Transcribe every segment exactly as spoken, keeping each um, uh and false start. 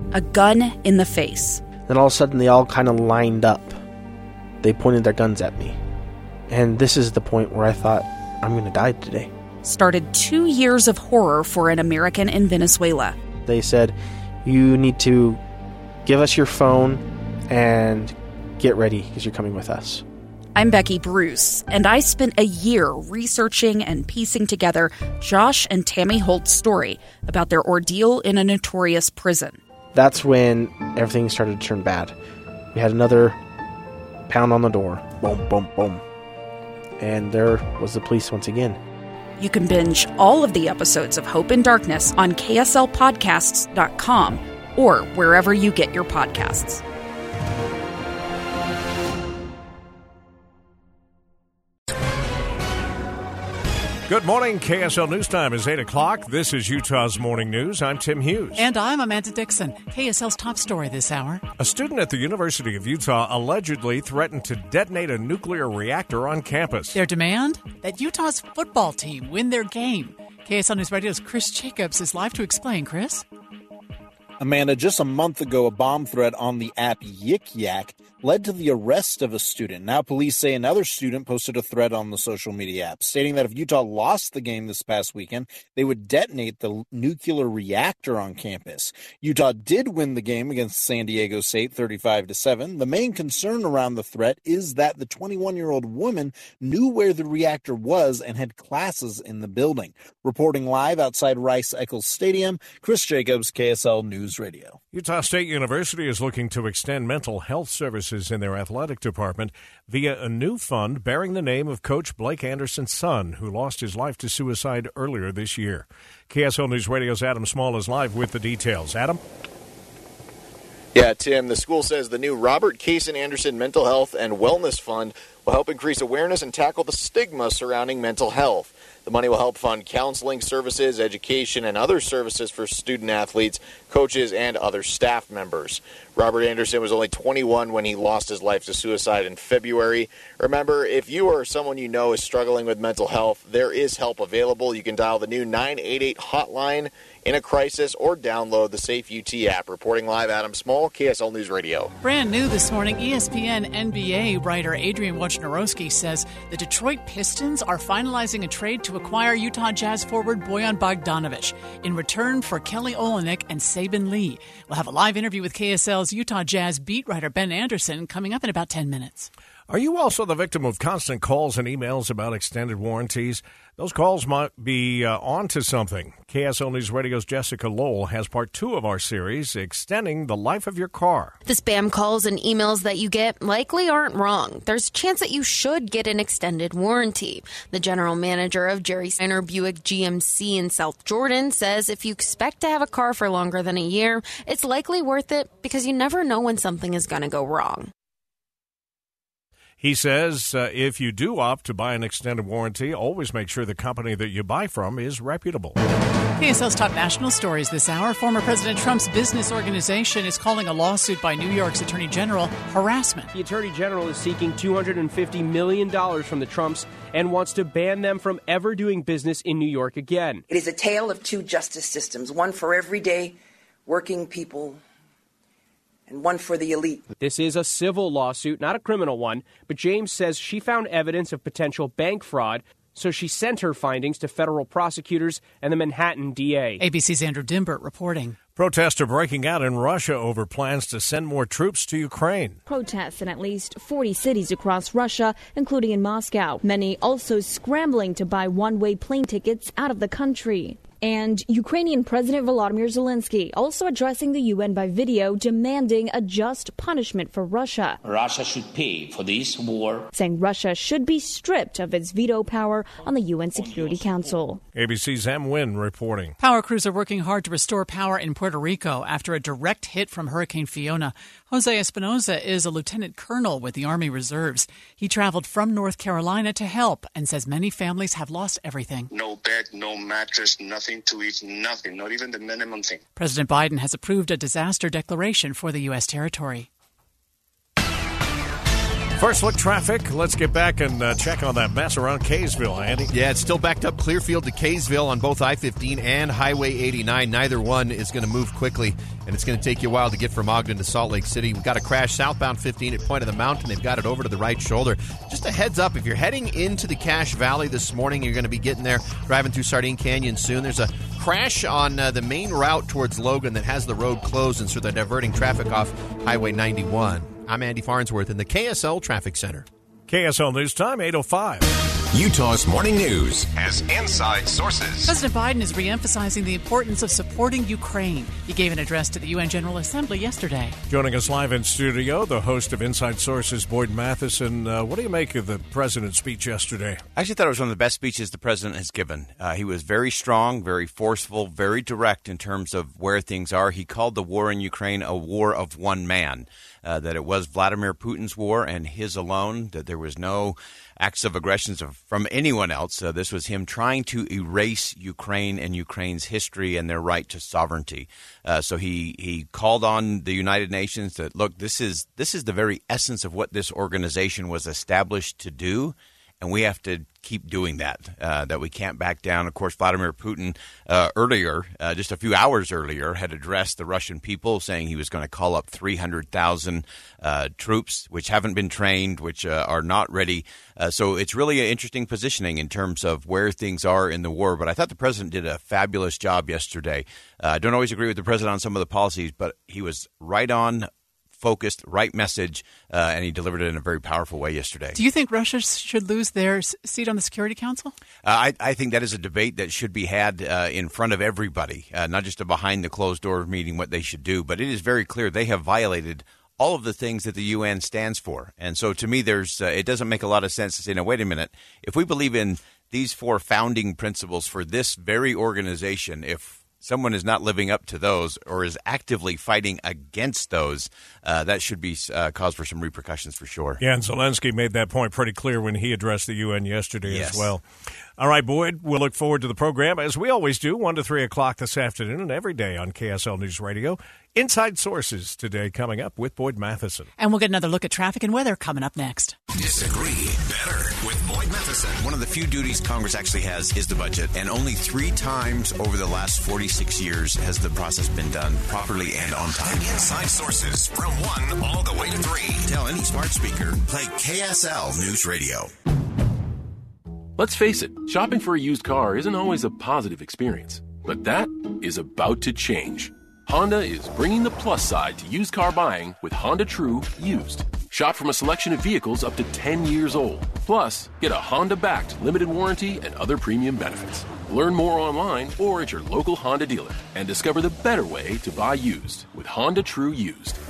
a gun in the face. Then all of a sudden, they all kind of lined up. They pointed their guns at me. And this is the point where I thought, I'm going to die today. Started two years of horror for an American in Venezuela. They said, you need to give us your phone and get ready because you're coming with us. I'm Becky Bruce, and I spent a year researching and piecing together Josh and Tammy Holt's story about their ordeal in a notorious prison. That's when everything started to turn bad. We had another pound on the door. Boom, boom, boom. And there was the police once again. You can binge all of the episodes of Hope in Darkness on K S L podcasts dot com or wherever you get your podcasts. Good morning. K S L News Time is eight o'clock. This is Utah's Morning News. I'm Tim Hughes. And I'm Amanda Dixon. K S L's top story this hour. A student at the University of Utah allegedly threatened to detonate a nuclear reactor on campus. Their demand? That Utah's football team win their game. K S L News Radio's Chris Jacobs is live to explain. Chris? Amanda, just a month ago, a bomb threat on the app Yik Yak led to the arrest of a student. Now police say another student posted a threat on the social media app stating that if Utah lost the game this past weekend, they would detonate the nuclear reactor on campus. Utah did win the game against San Diego State thirty-five to seven. The main concern around the threat is that the twenty-one-year-old woman knew where the reactor was and had classes in the building. Reporting live outside Rice-Eccles Stadium, Chris Jacobs, K S L News Radio. Utah State University is looking to extend mental health services in their athletic department via a new fund bearing the name of Coach Blake Anderson's son, who lost his life to suicide earlier this year. K S L News Radio's Adam Small is live with the details. Adam? Yeah, Tim, the school says the new Robert Kaysen Anderson Mental Health and Wellness Fund will help increase awareness and tackle the stigma surrounding mental health. The money will help fund counseling services, education, and other services for student athletes, coaches, and other staff members. Robert Anderson was only twenty-one when he lost his life to suicide in February. Remember, if you or someone you know is struggling with mental health, there is help available. You can dial the new nine eight eight hotline in a crisis or download the Safe U T app. Reporting live, Adam Small, K S L News Radio. Brand new this morning, E S P N N B A writer Adrian Wojnarowski says the Detroit Pistons are finalizing a trade to acquire Utah Jazz forward Bojan Bogdanovic in return for Kelly Olynyk and Saben Lee. We'll have a live interview with K S L's Utah Jazz beat writer Ben Anderson coming up in about ten minutes. Are you also the victim of constant calls and emails about extended warranties? Those calls might be uh, on to something. K S L News Radio's Jessica Lowell has part two of our series, Extending the Life of Your Car. The spam calls and emails that you get likely aren't wrong. There's a chance that you should get an extended warranty. The general manager of Jerry Steiner Buick G M C in South Jordan says if you expect to have a car for longer than a year, it's likely worth it because you never know when something is going to go wrong. He says uh, if you do opt to buy an extended warranty, always make sure the company that you buy from is reputable. K S L's top national stories this hour. Former President Trump's business organization is calling a lawsuit by New York's Attorney General harassment. The Attorney General is seeking two hundred fifty million dollars from the Trumps and wants to ban them from ever doing business in New York again. It is a tale of two justice systems, one for everyday working people and one for the elite. This is a civil lawsuit, not a criminal one, but James says she found evidence of potential bank fraud, so she sent her findings to federal prosecutors and the Manhattan D A. A B C's Andrew Dimbert reporting. Protests are breaking out in Russia over plans to send more troops to Ukraine. Protests in at least forty cities across Russia, including in Moscow. Many also scrambling to buy one-way plane tickets out of the country. And Ukrainian President Volodymyr Zelensky also addressing the U N by video, demanding a just punishment for Russia. Russia should pay for this war. Saying Russia should be stripped of its veto power on the U N Security Council. A B C's Em Nguyen reporting. Power crews are working hard to restore power in Puerto Rico after a direct hit from Hurricane Fiona. Jose Espinoza is a lieutenant colonel with the Army Reserves. He traveled from North Carolina to help and says many families have lost everything. No bed, no mattress, nothing to eat, nothing, not even the minimum thing. President Biden has approved a disaster declaration for the U S territory. First look traffic. Let's get back and uh, check on that mess around Kaysville, Andy. Yeah, it's still backed up Clearfield to Kaysville on both I fifteen and Highway eighty-nine. Neither one is going to move quickly, and it's going to take you a while to get from Ogden to Salt Lake City. We've got a crash southbound fifteen at Point of the Mountain. They've got it over to the right shoulder. Just a heads up, if you're heading into the Cache Valley this morning, you're going to be getting there, driving through Sardine Canyon soon. There's a crash on uh, the main route towards Logan that has the road closed, and so they're diverting traffic off Highway ninety-one. I'm Andy Farnsworth in the K S L Traffic Center. K S L News Time, eight oh five. Utah's Morning News has inside sources. President Biden is reemphasizing the importance of supporting Ukraine. He gave an address to the U N General Assembly yesterday. Joining us live in studio, the host of Inside Sources, Boyd Matheson. Uh, what do you make of the president's speech yesterday? I actually thought it was one of the best speeches the president has given. Uh, he was very strong, very forceful, very direct in terms of where things are. He called the war in Ukraine a war of one man, uh, that it was Vladimir Putin's war and his alone, that there was no acts of aggression from anyone else. Uh, this was him trying to erase Ukraine and Ukraine's history and their right to sovereignty. Uh, so he, he called on the United Nations that, look, this is this is the very essence of what this organization was established to do, and we have to keep doing that, uh, that we can't back down. Of course, Vladimir Putin uh, earlier, uh, just a few hours earlier, had addressed the Russian people, saying he was going to call up three hundred thousand uh, troops, which haven't been trained, which uh, are not ready. Uh, so it's really an interesting positioning in terms of where things are in the war. But I thought the president did a fabulous job yesterday. Uh, I don't always agree with the president on some of the policies, but he was right on, focused, right message, uh, and he delivered it in a very powerful way yesterday. Do you think Russia should lose their s- seat on the Security Council? Uh, I, I think that is a debate that should be had uh, in front of everybody, uh, not just a behind-the-closed-door meeting what they should do. But it is very clear they have violated all of the things that the U N stands for. And so to me, there's uh, it doesn't make a lot of sense to say, no, wait a minute. If we believe in these four founding principles for this very organization, if someone is not living up to those or is actively fighting against those, uh, that should be uh, cause for some repercussions for sure. Yeah, and Zelensky made that point pretty clear when he addressed the U N yesterday yes. as well. All right, Boyd, we'll look forward to the program, as we always do, one to three o'clock this afternoon and every day on K S L News Radio. Inside Sources today coming up with Boyd Matheson. And we'll get another look at traffic and weather coming up next. Disagree better with Boyd Matheson. One of the few duties Congress actually has is the budget, and only three times over the last forty-six years has the process been done properly and on time. Inside Sources from one all the way to three. Tell any smart speaker, play K S L News Radio. Let's face it, shopping for a used car isn't always a positive experience, but that is about to change. Honda is bringing the plus side to used car buying with Honda True Used. Shop from a selection of vehicles up to ten years old. Plus, get a Honda-backed limited warranty and other premium benefits. Learn more online or at your local Honda dealer and discover the better way to buy used with Honda True Used.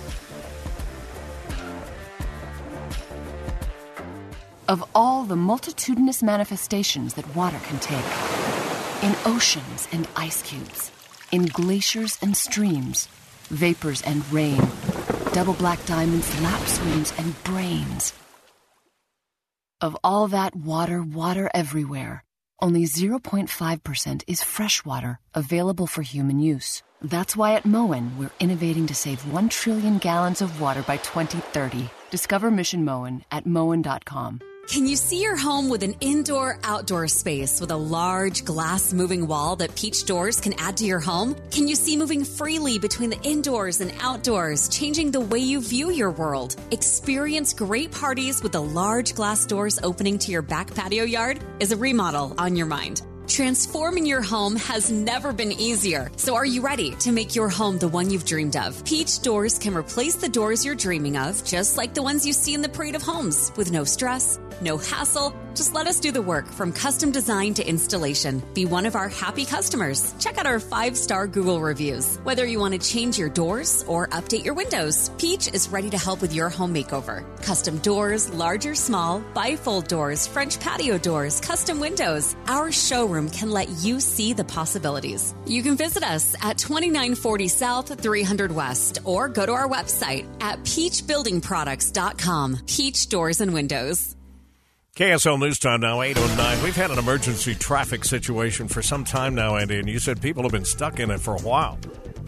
Of all the multitudinous manifestations that water can take, in oceans and ice cubes, in glaciers and streams, vapors and rain, double black diamonds, lap swims, and brains. Of all that water, water everywhere, only zero point five percent is fresh water available for human use. That's why at Moen, we're innovating to save one trillion gallons of water by twenty thirty. Discover Mission Moen at moen dot com. Can you see your home with an indoor-outdoor space with a large glass moving wall that Peach Doors can add to your home? Can you see moving freely between the indoors and outdoors, changing the way you view your world? Experience great parties with the large glass doors opening to your back patio yard? Is a remodel on your mind? Transforming your home has never been easier. So are you ready to make your home the one you've dreamed of? Peach Doors can replace the doors you're dreaming of, just like the ones you see in the parade of homes, with no stress, no hassle. Just let us do the work from custom design to installation. Be one of our happy customers. Check out our five-star Google reviews. Whether you want to change your doors or update your windows, Peach is ready to help with your home makeover. Custom doors, large or small, bifold doors, French patio doors, custom windows. Our showroom can let you see the possibilities. You can visit us at twenty-nine forty South, three hundred West, or go to our website at peach building products dot com. Peach Doors and Windows. K S L News Time now, eight oh nine. We've had an emergency traffic situation for some time now, Andy, and you said people have been stuck in it for a while.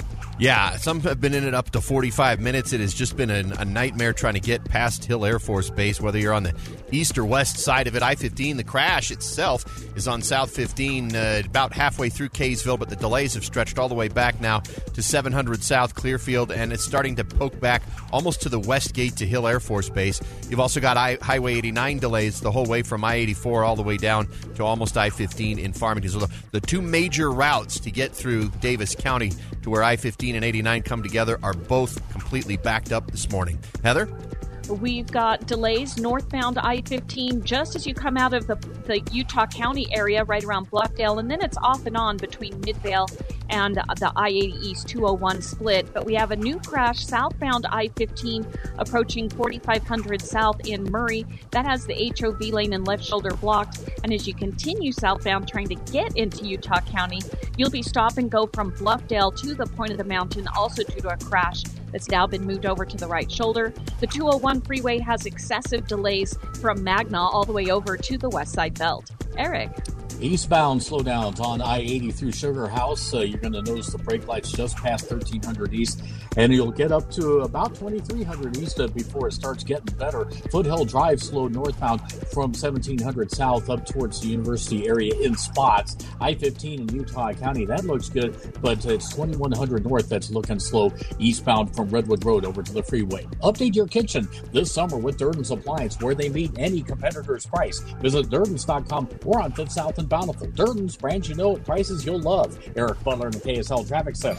Yeah, some have been in it up to forty-five minutes. It has just been a, a nightmare trying to get past Hill Air Force Base, whether you're on the east or west side of it. I fifteen, the crash itself is on South fifteen, uh, about halfway through Kaysville, but the delays have stretched all the way back now to seven hundred South Clearfield, and it's starting to poke back almost to the west gate to Hill Air Force Base. You've also got I, Highway eighty-nine delays the whole way from I eighty-four all the way down to almost I fifteen in Farmington. So the, the two major routes to get through Davis County to where I fifteen and eighty-nine come together are both completely backed up this morning. Heather? We've got delays northbound I fifteen just as you come out of the, the Utah County area right around Bluffdale, and then it's off and on between Midvale and the I eighty East two oh one split. But we have a new crash southbound I fifteen approaching forty-five hundred South in Murray. That has the H O V lane and left shoulder blocked. And as you continue southbound trying to get into Utah County, you'll be stop and go from Bluffdale to the point of the mountain, also due to a crash that's now been moved over to the right shoulder. The two oh one freeway has excessive delays from Magna all the way over to the west side belt. Eric? Eastbound slowdowns on I eighty through Sugar House. Uh, you're going to notice the brake lights just past thirteen hundred East, and you'll get up to about twenty-three hundred East uh, before it starts getting better. Foothill Drive slow northbound from seventeen hundred South up towards the University area in spots. I fifteen in Utah County, that looks good, but it's twenty-one hundred North that's looking slow eastbound from Redwood Road over to the freeway. Update your kitchen this summer with Durden's Appliance, where they meet any competitor's price. Visit Durdens dot com or on Fifth South and Bountiful. Durden's, brands you know at prices you'll love. Eric Butler in the K S L Traffic Center.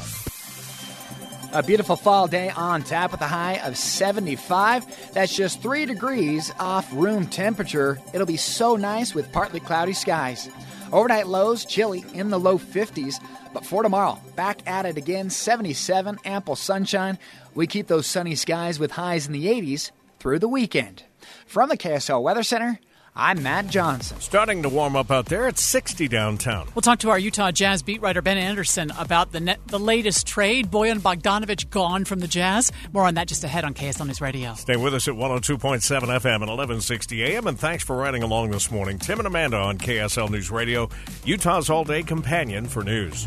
A beautiful fall day on tap with a high of seventy-five. That's just three degrees off room temperature. It'll be so nice with partly cloudy skies. Overnight lows chilly in the low fifties. But for tomorrow, back at it again, seventy-seven, ample sunshine. We keep those sunny skies with highs in the eighties through the weekend. From the K S L Weather Center, I'm Matt Johnson. Starting to warm up out there. It's sixty downtown. We'll talk to our Utah Jazz beat writer Ben Anderson about the net, the latest trade. Bojan Bogdanovic gone from the Jazz. More on that just ahead on K S L News Radio. Stay with us at one oh two point seven F M and eleven sixty A M. And thanks for riding along this morning. Tim and Amanda on K S L News Radio, Utah's all-day companion for news.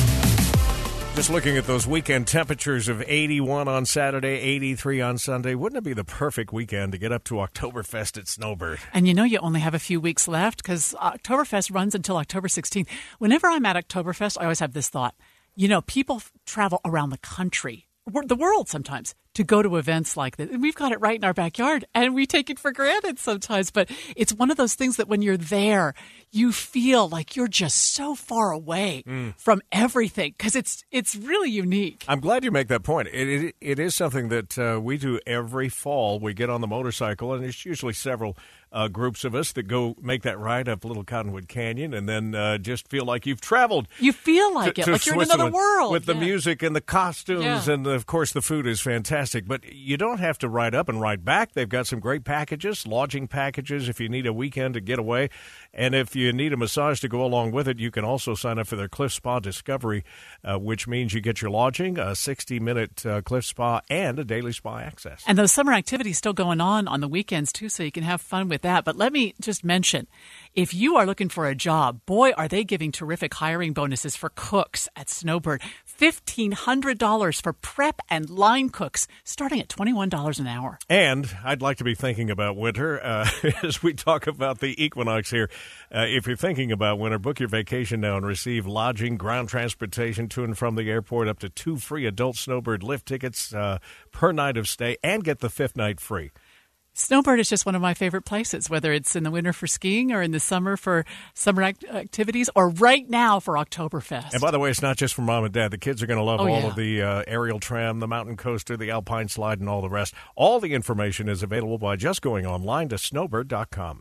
Just looking at those weekend temperatures of eighty-one on Saturday, eighty-three on Sunday. Wouldn't it be the perfect weekend to get up to Oktoberfest at Snowbird? And you know you only have a few weeks left because Oktoberfest runs until October sixteenth. Whenever I'm at Oktoberfest, I always have this thought. You know, people travel around the country, the world sometimes, to go to events like this. We've got it right in our backyard, and we take it for granted sometimes. But it's one of those things that when you're there, you feel like you're just so far away mm. from everything because it's it's really unique. I'm glad you make that point. It it, it is something that uh, we do every fall. We get on the motorcycle, and it's usually several uh, groups of us that go make that ride up Little Cottonwood Canyon, and then uh, just feel like you've traveled. You feel like to, it, to like you're in another world. With the yeah. music and the costumes, yeah. and, of course, the food is fantastic. But you don't have to ride up and ride back. They've got some great packages, lodging packages if you need a weekend to get away. And if you need a massage to go along with it, you can also sign up for their Cliff Spa Discovery, uh, which means you get your lodging, a sixty-minute uh, Cliff Spa, and a daily spa access. And those summer activities still going on on the weekends, too, so you can have fun with that. But let me just mention, if you are looking for a job, boy, are they giving terrific hiring bonuses for cooks at Snowbird. fifteen hundred dollars for prep and line cooks, starting at twenty-one dollars an hour. And I'd like to be thinking about winter uh, as we talk about the equinox here. Uh, if you're thinking about winter, book your vacation now and receive lodging, ground transportation to and from the airport, up to two free adult Snowbird lift tickets uh, per night of stay, and get the fifth night free. Snowbird is just one of my favorite places, whether it's in the winter for skiing or in the summer for summer act- activities or right now for Oktoberfest. And by the way, it's not just for mom and dad. The kids are going to love oh, all yeah. of the uh, aerial tram, the mountain coaster, the alpine slide, and all the rest. All the information is available by just going online to snowbird dot com.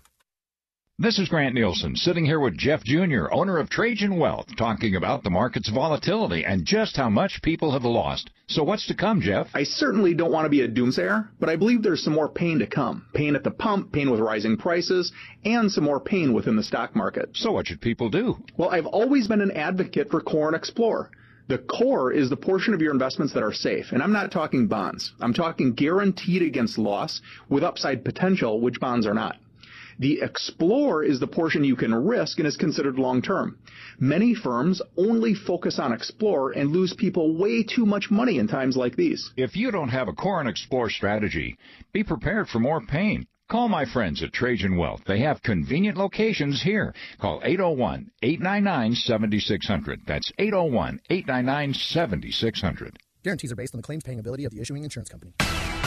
This is Grant Nielsen, sitting here with Jeff Junior, owner of Trajan Wealth, talking about the market's volatility and just how much people have lost. So what's to come, Jeff? I certainly don't want to be a doomsayer, but I believe there's some more pain to come. Pain at the pump, pain with rising prices, and some more pain within the stock market. So what should people do? Well, I've always been an advocate for Core and Explore. The core is the portion of your investments that are safe, and I'm not talking bonds. I'm talking guaranteed against loss with upside potential, which bonds are not. The Explore is the portion you can risk and is considered long-term. Many firms only focus on Explore and lose people way too much money in times like these. If you don't have a Core and Explore strategy, be prepared for more pain. Call my friends at Trajan Wealth. They have convenient locations here. Call eight oh one, eight nine nine, seven six zero zero. That's eight oh one, eight nine nine, seven six zero zero. Guarantees are based on the claims paying ability of the issuing insurance company.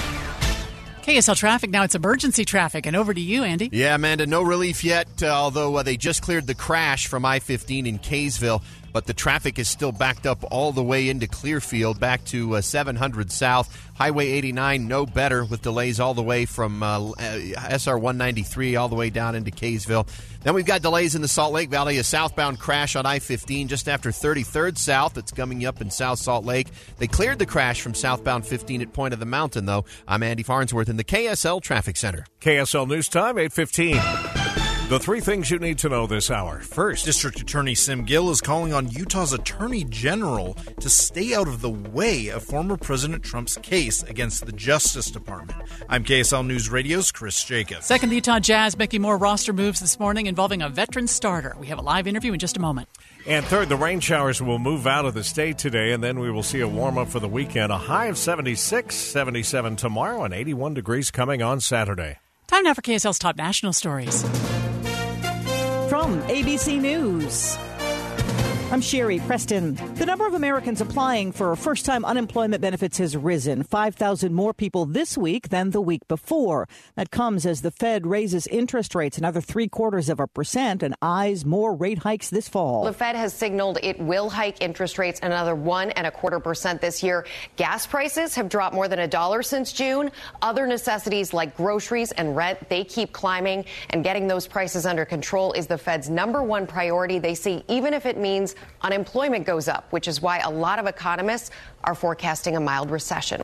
K S L traffic, now it's emergency traffic. And over to you, Andy. Yeah, Amanda, no relief yet, uh, although uh, they just cleared the crash from I fifteen in Kaysville. But the traffic is still backed up all the way into Clearfield, back to uh, seven hundred South. Highway eighty-nine, no better, with delays all the way from uh, S R one ninety-three all the way down into Kaysville. Then we've got delays in the Salt Lake Valley, a southbound crash on I fifteen just after thirty-third South. That's coming up in South Salt Lake. They cleared the crash from southbound fifteen at Point of the Mountain, though. I'm Andy Farnsworth in the K S L Traffic Center. K S L News Time, eight fifteen. The three things you need to know this hour. First, District Attorney Sim Gill is calling on Utah's Attorney General to stay out of the way of former President Trump's case against the Justice Department. I'm K S L News Radio's Chris Jacobs. Second, the Utah Jazz making more roster moves this morning involving a veteran starter. We have a live interview in just a moment. And third, the rain showers will move out of the state today, and then we will see a warm-up for the weekend. A high of seventy-six, seventy-seven tomorrow, and eighty-one degrees coming on Saturday. Time now for K S L's top national stories. From A B C News, I'm Sherry Preston. The number of Americans applying for first-time unemployment benefits has risen. five thousand more people this week than the week before. That comes as the Fed raises interest rates another three-quarters of a percent and eyes more rate hikes this fall. The Fed has signaled it will hike interest rates another one and a quarter percent this year. Gas prices have dropped more than a dollar since June. Other necessities like groceries and rent, they keep climbing, and getting those prices under control is the Fed's number one priority. They say even if it means unemployment goes up, which is why a lot of economists are forecasting a mild recession.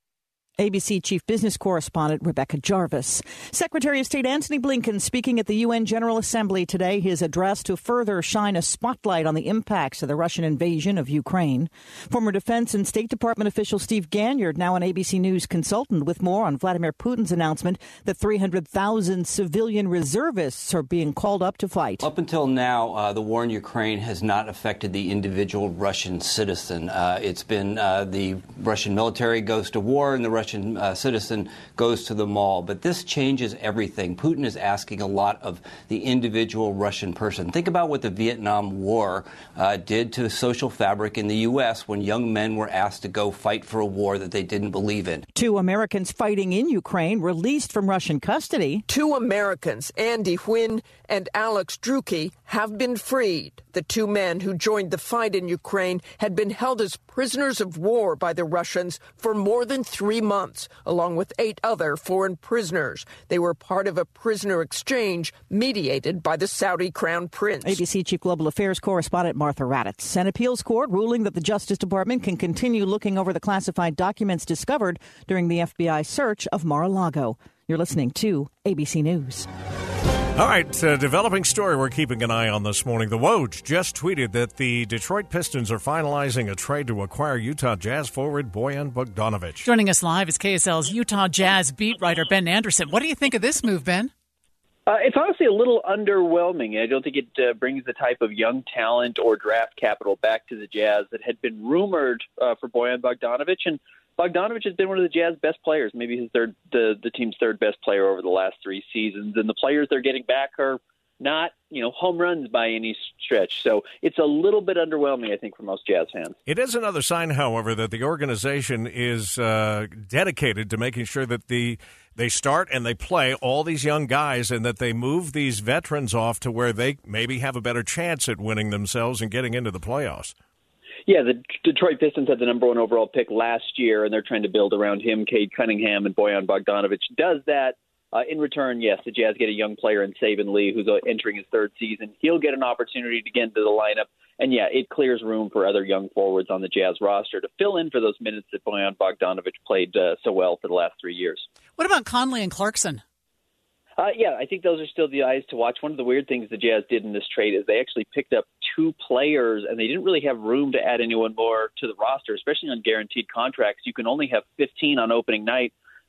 A B C Chief Business Correspondent Rebecca Jarvis. Secretary of State Antony Blinken speaking at the U N General Assembly today. His address to further shine a spotlight on the impacts of the Russian invasion of Ukraine. Former Defense and State Department official Steve Ganyard, now an A B C News consultant, with more on Vladimir Putin's announcement that three hundred thousand civilian reservists are being called up to fight. Up until now, uh, the war in Ukraine has not affected the individual Russian citizen. Uh, it's been uh, the Russian military goes to war and the Russian Uh, citizen goes to the mall. But this changes everything. Putin is asking a lot of the individual Russian person. Think about what the Vietnam War uh, did to the social fabric in the U S when young men were asked to go fight for a war that they didn't believe in. Two Americans fighting in Ukraine released from Russian custody. Two Americans, Andy Huynh and Alex Drueke, have been freed. The two men who joined the fight in Ukraine had been held as prisoners of war by the Russians for more than three months, along with eight other foreign prisoners. They were part of a prisoner exchange mediated by the Saudi Crown Prince. A B C Chief Global Affairs Correspondent Martha Raddatz. An appeals court ruling that the Justice Department can continue looking over the classified documents discovered during the F B I search of Mar-a-Lago. You're listening to A B C News. All right, uh, developing story we're keeping an eye on this morning. The Woj just tweeted that the Detroit Pistons are finalizing a trade to acquire Utah Jazz forward Bojan Bogdanovic. Joining us live is K S L's Utah Jazz beat writer Ben Anderson. What do you think of this move, Ben? Uh, it's honestly a little underwhelming. I don't think it uh, brings the type of young talent or draft capital back to the Jazz that had been rumored uh, for Bojan Bogdanovic. And Bogdanovic has been one of the Jazz best players, maybe his third, the, the team's third best player over the last three seasons. And the players they're getting back are not, you know, home runs by any stretch. So it's a little bit underwhelming, I think, for most Jazz fans. It is another sign, however, that the organization is uh, dedicated to making sure that the they start and they play all these young guys and that they move these veterans off to where they maybe have a better chance at winning themselves and getting into the playoffs. Yeah, the Detroit Pistons had the number one overall pick last year, and they're trying to build around him. Cade Cunningham and Bojan Bogdanovic does that. Uh, in return, yes, the Jazz get a young player in Saben Lee, who's entering his third season. He'll get an opportunity to get into the lineup. And, yeah, it clears room for other young forwards on the Jazz roster to fill in for those minutes that Bojan Bogdanovic played uh, so well for the last three years. What about Conley and Clarkson? Uh, yeah, I think those are still the eyes to watch. One of the weird things the Jazz did in this trade is they actually picked up two players, and they didn't really have room to add anyone more to the roster, especially on guaranteed contracts. You can only have fifteen on opening night.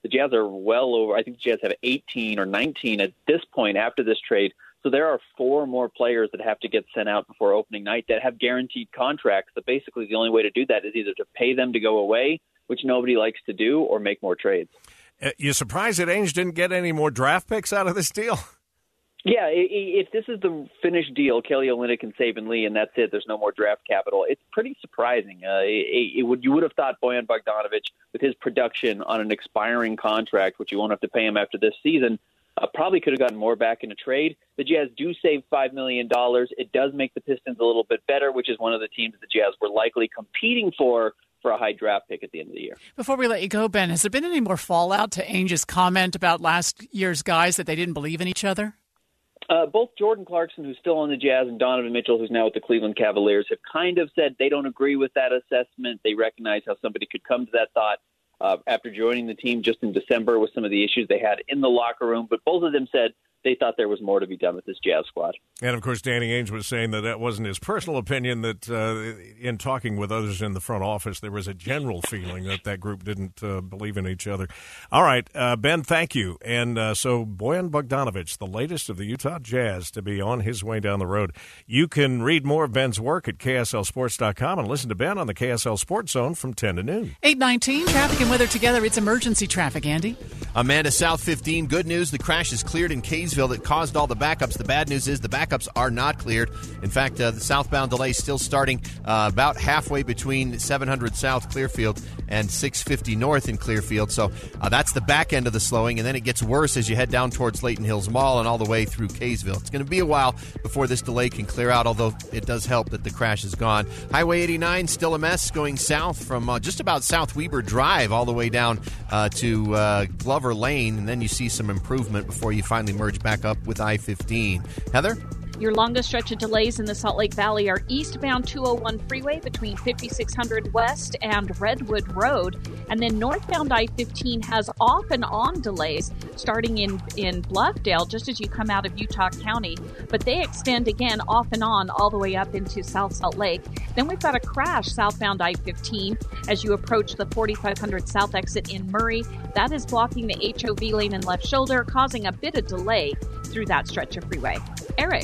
The Jazz are well over, I think the Jazz have eighteen or nineteen at this point after this trade. So there are four more players that have to get sent out before opening night that have guaranteed contracts. But basically the only way to do that is either to pay them to go away, which nobody likes to do, or make more trades. Uh, you surprised that Ainge didn't get any more draft picks out of this deal? Yeah, if this is the finished deal, Kelly Olynyk and Saban Lee, and that's it, there's no more draft capital, it's pretty surprising. Uh, it, it would, you would have thought Bojan Bogdanovic, with his production on an expiring contract, which you won't have to pay him after this season, uh, probably could have gotten more back in a trade. The Jazz do save five million dollars. It does make the Pistons a little bit better, which is one of the teams the Jazz were likely competing for for a high draft pick at the end of the year. Before we let you go, Ben, has there been any more fallout to Ainge's comment about last year's guys that they didn't believe in each other? Uh, both Jordan Clarkson, who's still on the Jazz, and Donovan Mitchell, who's now with the Cleveland Cavaliers, have kind of said they don't agree with that assessment. They recognize how somebody could come to that thought uh, after joining the team just in December with some of the issues they had in the locker room. But both of them said they thought there was more to be done with this Jazz squad. And, of course, Danny Ainge was saying that that wasn't his personal opinion, that uh, in talking with others in the front office, there was a general feeling that that group didn't uh, believe in each other. All right, uh, Ben, thank you. And uh, so Bojan Bogdanovic, the latest of the Utah Jazz, to be on his way down the road. You can read more of Ben's work at K S L sports dot com and listen to Ben on the K S L Sports Zone from ten to noon. eight nineteen, traffic and weather together. It's emergency traffic, Andy. Amanda, South fifteen. Good news, the crash is cleared in Kaysville that caused all the backups. The bad news is the backups are not cleared. In fact, uh, the southbound delay is still starting uh, about halfway between seven hundred South Clearfield and six fifty North in Clearfield. So uh, that's the back end of the slowing, and then it gets worse as you head down towards Layton Hills Mall and all the way through Kaysville. It's going to be a while before this delay can clear out, although it does help that the crash is gone. Highway eighty-nine, still a mess going south from uh, just about South Weber Drive all the way down uh, to uh, Glover Lane, and then you see some improvement before you finally merge back up with I fifteen. Heather? Your longest stretch of delays in the Salt Lake Valley are eastbound two oh one freeway between fifty-six hundred West and Redwood Road. And then northbound I fifteen has off and on delays starting in, in Bluffdale just as you come out of Utah County. But they extend again off and on all the way up into South Salt Lake. Then we've got a crash southbound I fifteen as you approach the forty-five hundred South exit in Murray. That is blocking the H O V lane and left shoulder, causing a bit of delay through that stretch of freeway. Eric?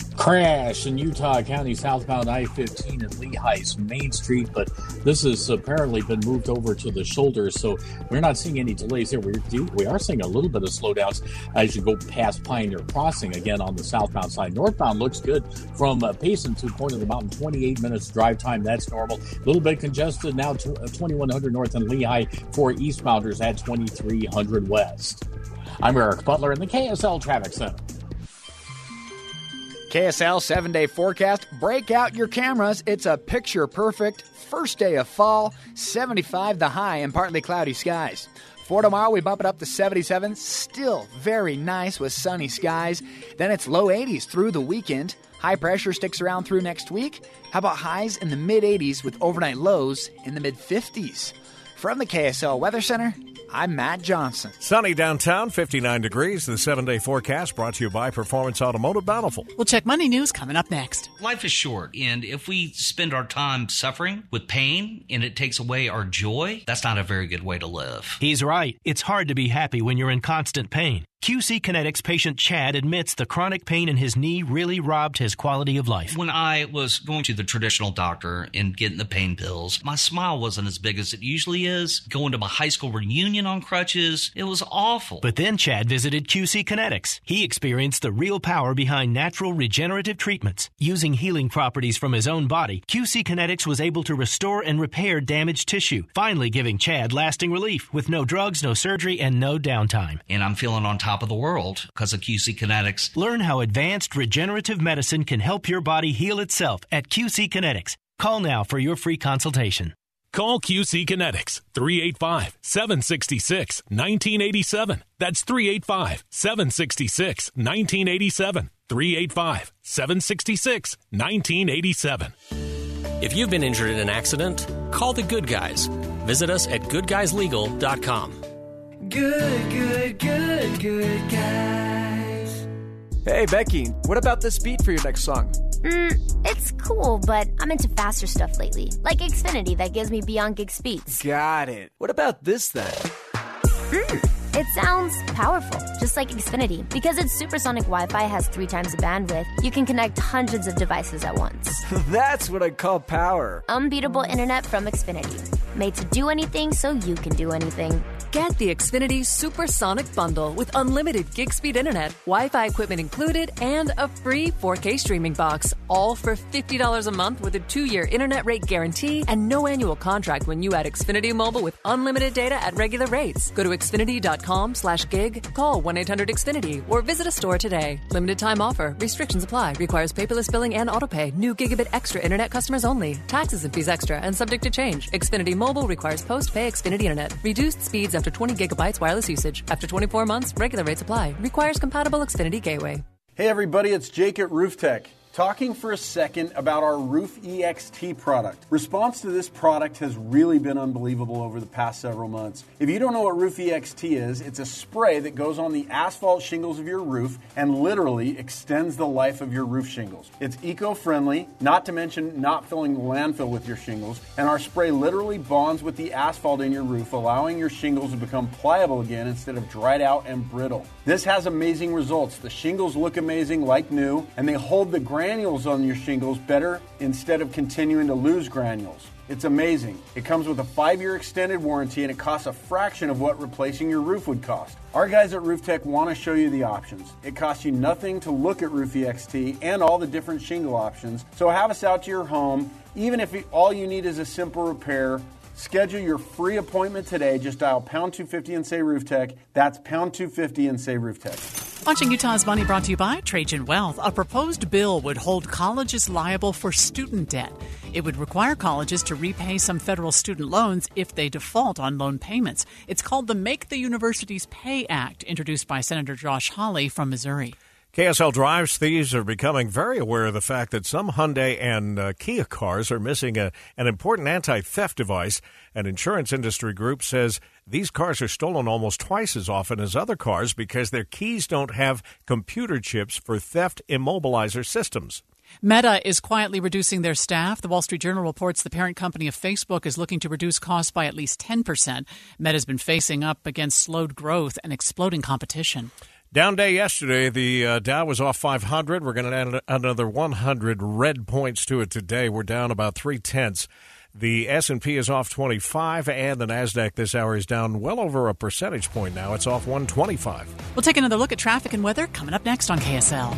Crash in Utah County, southbound I fifteen at Lehigh's Main Street, but this has apparently been moved over to the shoulder, so we're not seeing any delays there. We do, we are seeing a little bit of slowdowns as you go past Pioneer Crossing again on the southbound side. Northbound looks good from uh, Payson to Point of the Mountain, twenty-eight minutes drive time. That's normal. A little bit congested now, to, uh, twenty-one hundred north and Lehigh for eastbounders at twenty-three hundred west. I'm Eric Butler in the K S L Traffic Center. K S L seven-day forecast. Break out your cameras. It's a picture-perfect first day of fall. seventy-five the high and partly cloudy skies. For tomorrow, we bump it up to seventy-seven. Still very nice with sunny skies. Then it's low eighties through the weekend. High pressure sticks around through next week. How about highs in the mid-eighties with overnight lows in the mid-fifties? From the K S L Weather Center, I'm Matt Johnson. Sunny downtown, fifty-nine degrees. The seven-day forecast brought to you by Performance Automotive Bountiful. We'll check Money News coming up next. Life is short, and if we spend our time suffering with pain and it takes away our joy, that's not a very good way to live. He's right. It's hard to be happy when you're in constant pain. Q C Kinetics patient Chad admits the chronic pain in his knee really robbed his quality of life. When I was going to the traditional doctor and getting the pain pills, my smile wasn't as big as it usually is. Going to my high school reunion on crutches, it was awful. But then Chad visited Q C Kinetics. He experienced the real power behind natural regenerative treatments. Using healing properties from his own body, Q C Kinetics was able to restore and repair damaged tissue, finally giving Chad lasting relief with no drugs, no surgery, and no downtime. And I'm feeling on top of the world because of Q C Kinetics. Learn how advanced regenerative medicine can help your body heal itself at Q C Kinetics. Call now for your free consultation. Call Q C Kinetics, three eight five, seven six six, one nine eight seven. That's three eight five, seven six six, one nine eight seven. three eight five, seven six six, one nine eight seven. If you've been injured in an accident, call the Good Guys. Visit us at good guys legal dot com. Good, good, good, good guys. Hey, Becky, what about this beat for your next song? Mm, it's cool, but I'm into faster stuff lately. Like Xfinity that gives me beyond gig speeds. Got it. What about this then? Mm. It sounds powerful, just like Xfinity. Because its supersonic Wi-Fi has three times the bandwidth, you can connect hundreds of devices at once. That's what I call power. Unbeatable internet from Xfinity. Made to do anything so you can do anything. Get the Xfinity Supersonic Bundle with unlimited gig speed internet, Wi-Fi equipment included, and a free four K streaming box. All for fifty dollars a month with a two-year internet rate guarantee and no annual contract when you add Xfinity Mobile with unlimited data at regular rates. Go to Xfinity.com slash gig, call one eight hundred X Finity, or visit a store today. Limited time offer. Restrictions apply. Requires paperless billing and autopay. New Gigabit Extra internet customers only. Taxes and fees extra and subject to change. Xfinity Mobile requires post-pay Xfinity internet. Reduced speeds after twenty gigabytes wireless usage. After twenty-four months, regular rates apply. Requires compatible Xfinity gateway. Hey everybody, it's Jake at Roof Tech. Talking for a second about our Roof E X T product. Response to this product has really been unbelievable over the past several months. If you don't know what Roof E X T is, it's a spray that goes on the asphalt shingles of your roof and literally extends the life of your roof shingles. It's eco-friendly, not to mention not filling the landfill with your shingles, and our spray literally bonds with the asphalt in your roof, allowing your shingles to become pliable again instead of dried out and brittle. This has amazing results. The shingles look amazing like new, and they hold the granules on your shingles better instead of continuing to lose granules. It's amazing. It comes with a five-year extended warranty, and it costs a fraction of what replacing your roof would cost. Our guys at Roof Tech want to show you the options. It costs you nothing to look at Roof E X T and all the different shingle options, so have us out to your home. Even if all you need is a simple repair, schedule your free appointment today. Just dial pound two fifty and say Roof Tech. That's pound two fifty and say Roof Tech. Launching Utah's Money brought to you by Trajan Wealth. A proposed bill would hold colleges liable for student debt. It would require colleges to repay some federal student loans if they default on loan payments. It's called the Make the Universities Pay Act, introduced by Senator Josh Hawley from Missouri. K S L Drives thieves are becoming very aware of the fact that some Hyundai and uh, Kia cars are missing a, an important anti-theft device. An insurance industry group says these cars are stolen almost twice as often as other cars because their keys don't have computer chips for theft immobilizer systems. Meta is quietly reducing their staff. The Wall Street Journal reports the parent company of Facebook is looking to reduce costs by at least ten percent. Meta's been facing up against slowed growth and exploding competition. Down day yesterday. The uh, Dow was off five hundred. We're going to add another one hundred red points to it today. We're down about three-tenths. The S and P is off twenty-five, and the NASDAQ this hour is down well over a percentage point now. It's off one twenty-five. We'll take another look at traffic and weather coming up next on K S L.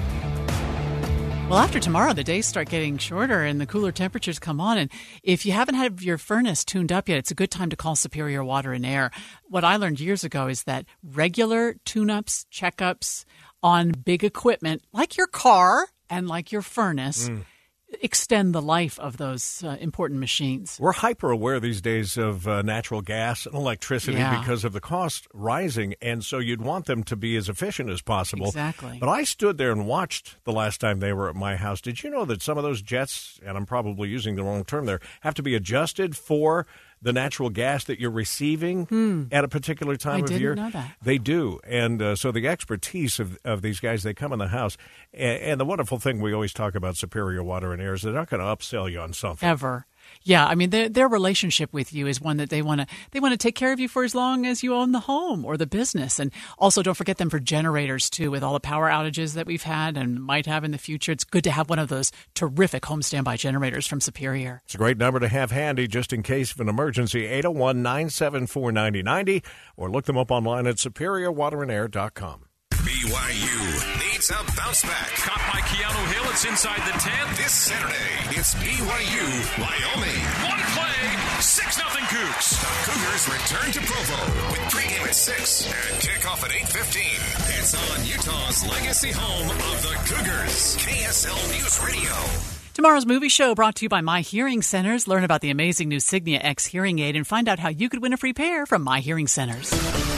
Well, after tomorrow, the days start getting shorter and the cooler temperatures come on. And if you haven't had your furnace tuned up yet, it's a good time to call Superior Water and Air. What I learned years ago is that regular tune-ups, checkups on big equipment, like your car and like your furnace, mm. extend the life of those uh, important machines. We're hyper aware these days of uh, natural gas and electricity yeah. because of the cost rising, and so you'd want them to be as efficient as possible. Exactly. But I stood there and watched the last time they were at my house. Did you know that some of those jets, and I'm probably using the wrong term there, have to be adjusted for the natural gas that you're receiving hmm. at a particular time I of didn't year? know that. They do. And uh, so the expertise of, of these guys, they come in the house. And, and the wonderful thing we always talk about Superior Water and Air is they're not going to upsell you on something. Ever. Yeah, I mean, their their relationship with you is one that they want to they want to take care of you for as long as you own the home or the business. And also, don't forget them for generators, too, with all the power outages that we've had and might have in the future. It's good to have one of those terrific home standby generators from Superior. It's a great number to have handy just in case of an emergency, eight oh one, nine seven four, nine oh nine oh, or look them up online at superior water and air dot com. B Y U needs a bounce back. Caught by Keanu Hill. It's inside the ten. This Saturday, it's B Y U, Wyoming. One play, six nothing Cougs. The Cougars return to Provo with pregame at six and kickoff at eight fifteen. It's on Utah's legacy home of the Cougars, K S L News Radio. Tomorrow's movie show brought to you by My Hearing Centers. Learn about the amazing new Signia X hearing aid and find out how you could win a free pair from My Hearing Centers.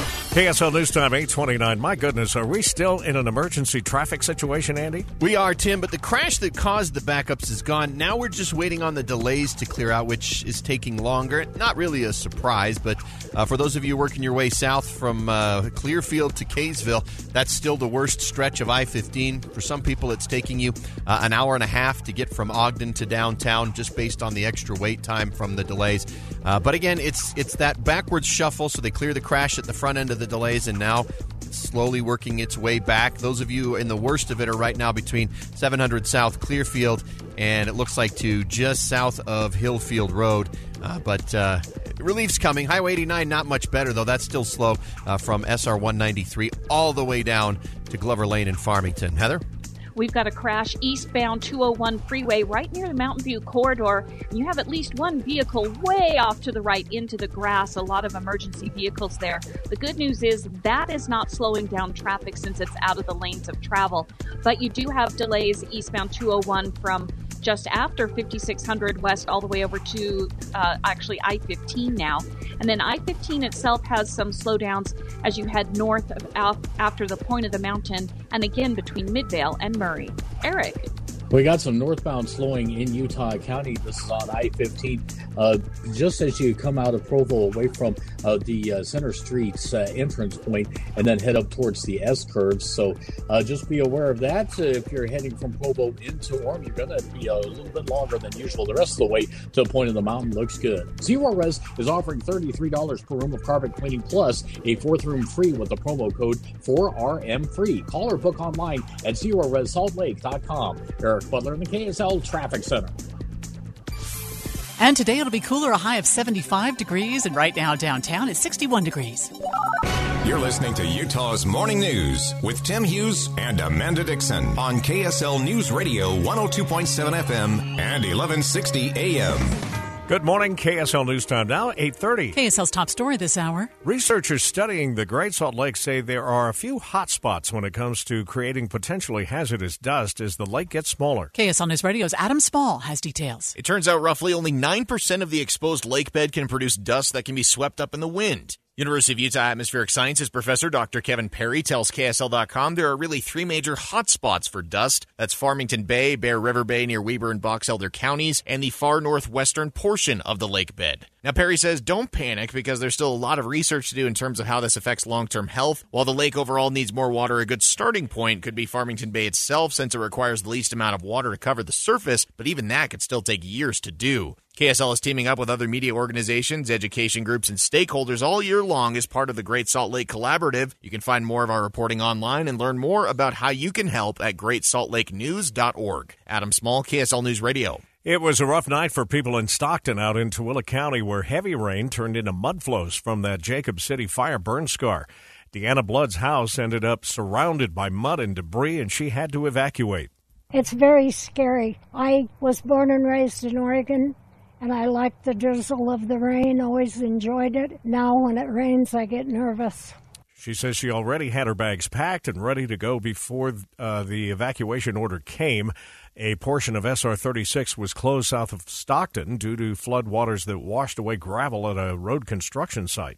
K S L News Time, eight twenty-nine. My goodness, are we still in an emergency traffic situation, Andy? We are, Tim, but the crash that caused the backups is gone. Now we're just waiting on the delays to clear out, which is taking longer. Not really a surprise, but uh, for those of you working your way south from uh, Clearfield to Kaysville, that's still the worst stretch of I fifteen. For some people, it's taking you uh, an hour and a half to get from Ogden to downtown, just based on the extra wait time from the delays. Uh, but again, it's it's that backwards shuffle, so they clear the crash at the front end of of the delays, and now it's slowly working its way back. Those of you in the worst of it are right now between seven hundred South Clearfield and it looks like to just south of Hillfield Road. Uh, but uh, relief's coming. Highway eighty-nine, not much better, though. That's still slow uh, from S R one ninety-three all the way down to Glover Lane in Farmington. Heather? We've got a crash eastbound two oh one freeway right near the Mountain View corridor. You have at least one vehicle way off to the right into the grass. A lot of emergency vehicles there. The good news is that is not slowing down traffic since it's out of the lanes of travel. But you do have delays eastbound two oh one from just after fifty-six hundred west all the way over to uh, actually I fifteen now. And then I fifteen itself has some slowdowns as you head north of af- after the point of the mountain and again between Midvale and Murray. Eric. We got some northbound slowing in Utah County. This is on I fifteen. Uh, just as you come out of Provo away from uh, the uh, Center Street's uh, entrance point and then head up towards the S-curves. So uh, just be aware of that. Uh, if you're heading from Provo into Orem, you're going to be a little bit longer than usual. The rest of the way to the point of the mountain looks good. Zero Res is offering thirty-three dollars per room of carpet cleaning plus a fourth room free with the promo code four R M free. Call or book online at zero res salt lake dot com. Eric Butler in the K S L Traffic Center. And today it'll be cooler, a high of seventy-five degrees, and right now downtown it's sixty-one degrees. You're listening to Utah's Morning News with Tim Hughes and Amanda Dixon on K S L News Radio one oh two point seven F M and eleven sixty A M. Good morning, K S L News Time now, eight thirty. K S L's top story this hour. Researchers studying the Great Salt Lake say there are a few hot spots when it comes to creating potentially hazardous dust as the lake gets smaller. K S L News Radio's Adam Small has details. It turns out roughly only nine percent of the exposed lake bed can produce dust that can be swept up in the wind. University of Utah Atmospheric Sciences professor Doctor Kevin Perry tells K S L dot com there are really three major hotspots for dust. That's Farmington Bay, Bear River Bay near Weber and Box Elder counties, and the far northwestern portion of the lake bed. Now, Perry says don't panic because there's still a lot of research to do in terms of how this affects long-term health. While the lake overall needs more water, a good starting point could be Farmington Bay itself since it requires the least amount of water to cover the surface, but even that could still take years to do. K S L is teaming up with other media organizations, education groups, and stakeholders all year long as part of the Great Salt Lake Collaborative. You can find more of our reporting online and learn more about how you can help at great salt lake news dot org. Adam Small, K S L News Radio. It was a rough night for people in Stockton out in Tooele County where heavy rain turned into mud flows from that Jacob City fire burn scar. Deanna Blood's house ended up surrounded by mud and debris, and she had to evacuate. It's very scary. I was born and raised in Oregon, and I liked the drizzle of the rain, always enjoyed it. Now when it rains, I get nervous. She says she already had her bags packed and ready to go before uh, the evacuation order came. A portion of S R thirty-six was closed south of Stockton due to flood waters that washed away gravel at a road construction site.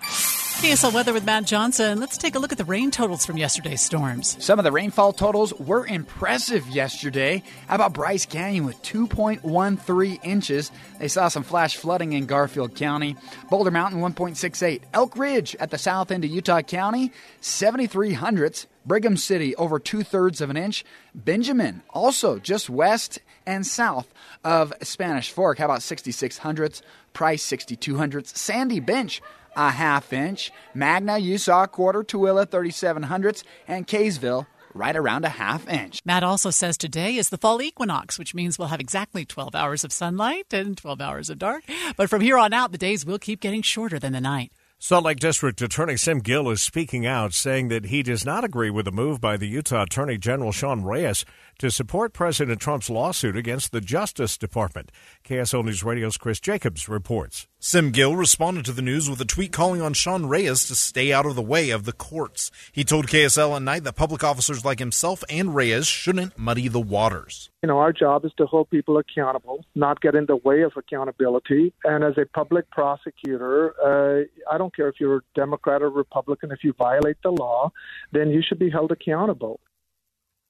K S L weather with Matt Johnson. Let's take a look at the rain totals from yesterday's storms. Some of the rainfall totals were impressive yesterday. How about Bryce Canyon with two point one three inches? They saw some flash flooding in Garfield County. Boulder Mountain, one point six eight. Elk Ridge at the south end of Utah County, seventy-three hundredths. Brigham City, over two-thirds of an inch. Benjamin, also just west and south of Spanish Fork. How about sixty-six hundredths? Price, sixty-two hundredths. Sandy Bench, a half inch. Magna, you saw a quarter. Tooele, thirty-seven hundredths. And Kaysville, right around a half inch. Matt also says today is the fall equinox, which means we'll have exactly twelve hours of sunlight and twelve hours of dark. But from here on out, the days will keep getting shorter than the night. Salt Lake District Attorney Sim Gill is speaking out, saying that he does not agree with the move by the Utah Attorney General Sean Reyes to support President Trump's lawsuit against the Justice Department. K S L News Radio's Chris Jacobs reports. Sim Gill responded to the news with a tweet calling on Sean Reyes to stay out of the way of the courts. He told K S L at night that public officers like himself and Reyes shouldn't muddy the waters. You know, our job is to hold people accountable, not get in the way of accountability. And as a public prosecutor, uh, I don't care if you're a Democrat or Republican, if you violate the law, then you should be held accountable.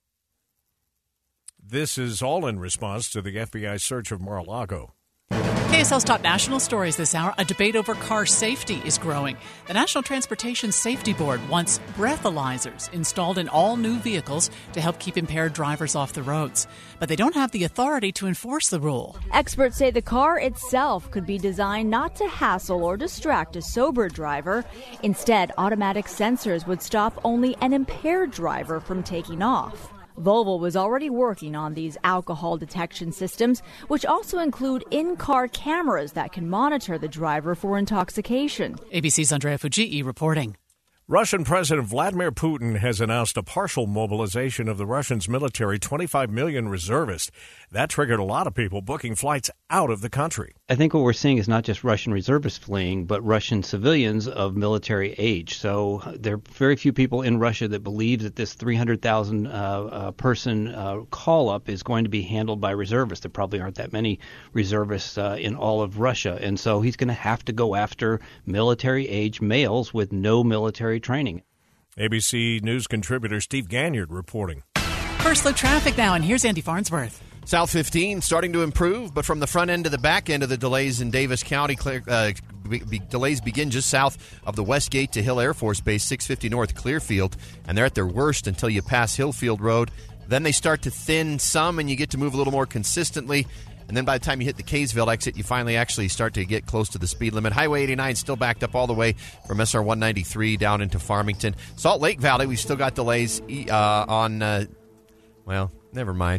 This is all in response to the F B I search of Mar-a-Lago. K K S L's top national stories this hour. A debate over car safety is growing. The National Transportation Safety Board wants breathalyzers installed in all new vehicles to help keep impaired drivers off the roads. But they don't have the authority to enforce the rule. Experts say the car itself could be designed not to hassle or distract a sober driver. Instead, automatic sensors would stop only an impaired driver from taking off. Volvo was already working on these alcohol detection systems, which also include in-car cameras that can monitor the driver for intoxication. A B C's Andrea Fujii reporting. Russian President Vladimir Putin has announced a partial mobilization of the Russians' military, twenty-five million reservists. That triggered a lot of people booking flights out of the country. I think what we're seeing is not just Russian reservists fleeing, but Russian civilians of military age. So there are very few people in Russia that believe that this three hundred thousand uh, uh, person uh, call-up is going to be handled by reservists. There probably aren't that many reservists uh, in all of Russia. And so he's going to have to go after military-age males with no military training. A B C News contributor Steve Ganyard reporting. First look traffic now, and here's Andy Farnsworth. South fifteen starting to improve, but from the front end to the back end of the delays in Davis County, clear, uh, be, be, delays begin just south of the Westgate to Hill Air Force Base, six fifty North Clearfield, and they're at their worst until you pass Hillfield Road. Then they start to thin some, and you get to move a little more consistently. And then by the time you hit the Kaysville exit, you finally actually start to get close to the speed limit. Highway eighty-nine still backed up all the way from S R one ninety-three down into Farmington. Salt Lake Valley, we've still got delays uh, on, uh, well, never mind.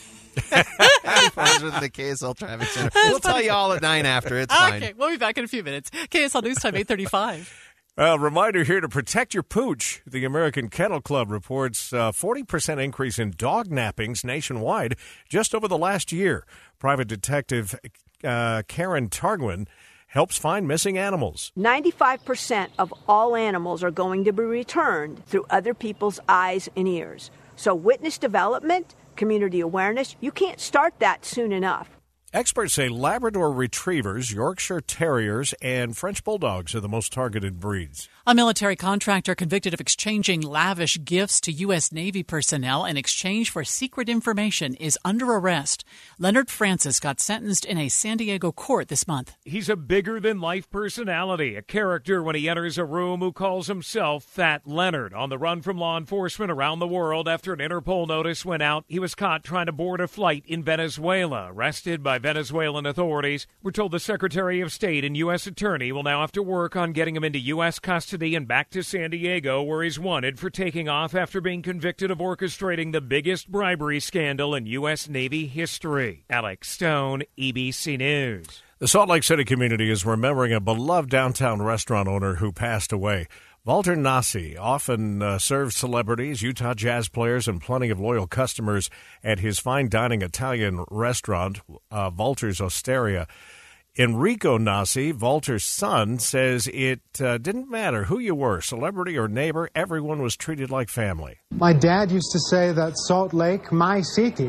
The K S L Traffic Center. That's we'll funny. tell you all at nine after. It's okay, fine. Okay, we'll be back in a few minutes. K S L News Time, eight thirty-five. A reminder here to protect your pooch. The American Kennel Club reports a forty percent increase in dog nappings nationwide just over the last year. Private detective uh, Karen Targwin helps find missing animals. ninety-five percent of all animals are going to be returned through other people's eyes and ears. So witness development, community awareness, you can't start that soon enough. Experts say Labrador Retrievers, Yorkshire Terriers, and French Bulldogs are the most targeted breeds. A military contractor convicted of exchanging lavish gifts to U S. Navy personnel in exchange for secret information is under arrest. Leonard Francis got sentenced in a San Diego court this month. He's a bigger-than-life personality, a character when he enters a room who calls himself Fat Leonard. On the run from law enforcement around the world after an Interpol notice went out, he was caught trying to board a flight in Venezuela. Arrested by Venezuelan authorities. We're told the Secretary of State and U S. Attorney will now have to work on getting him into U S custody and back to San Diego, where he's wanted for taking off after being convicted of orchestrating the biggest bribery scandal in U S. Navy history. Alex Stone, E B C News. The Salt Lake City community is remembering a beloved downtown restaurant owner who passed away. Walter Nasi often uh, served celebrities, Utah Jazz players, and plenty of loyal customers at his fine dining Italian restaurant, uh, Walter's Osteria. Enrico Nasi, Walter's son, says it uh, didn't matter who you were, celebrity or neighbor, everyone was treated like family. My dad used to say that Salt Lake, my city,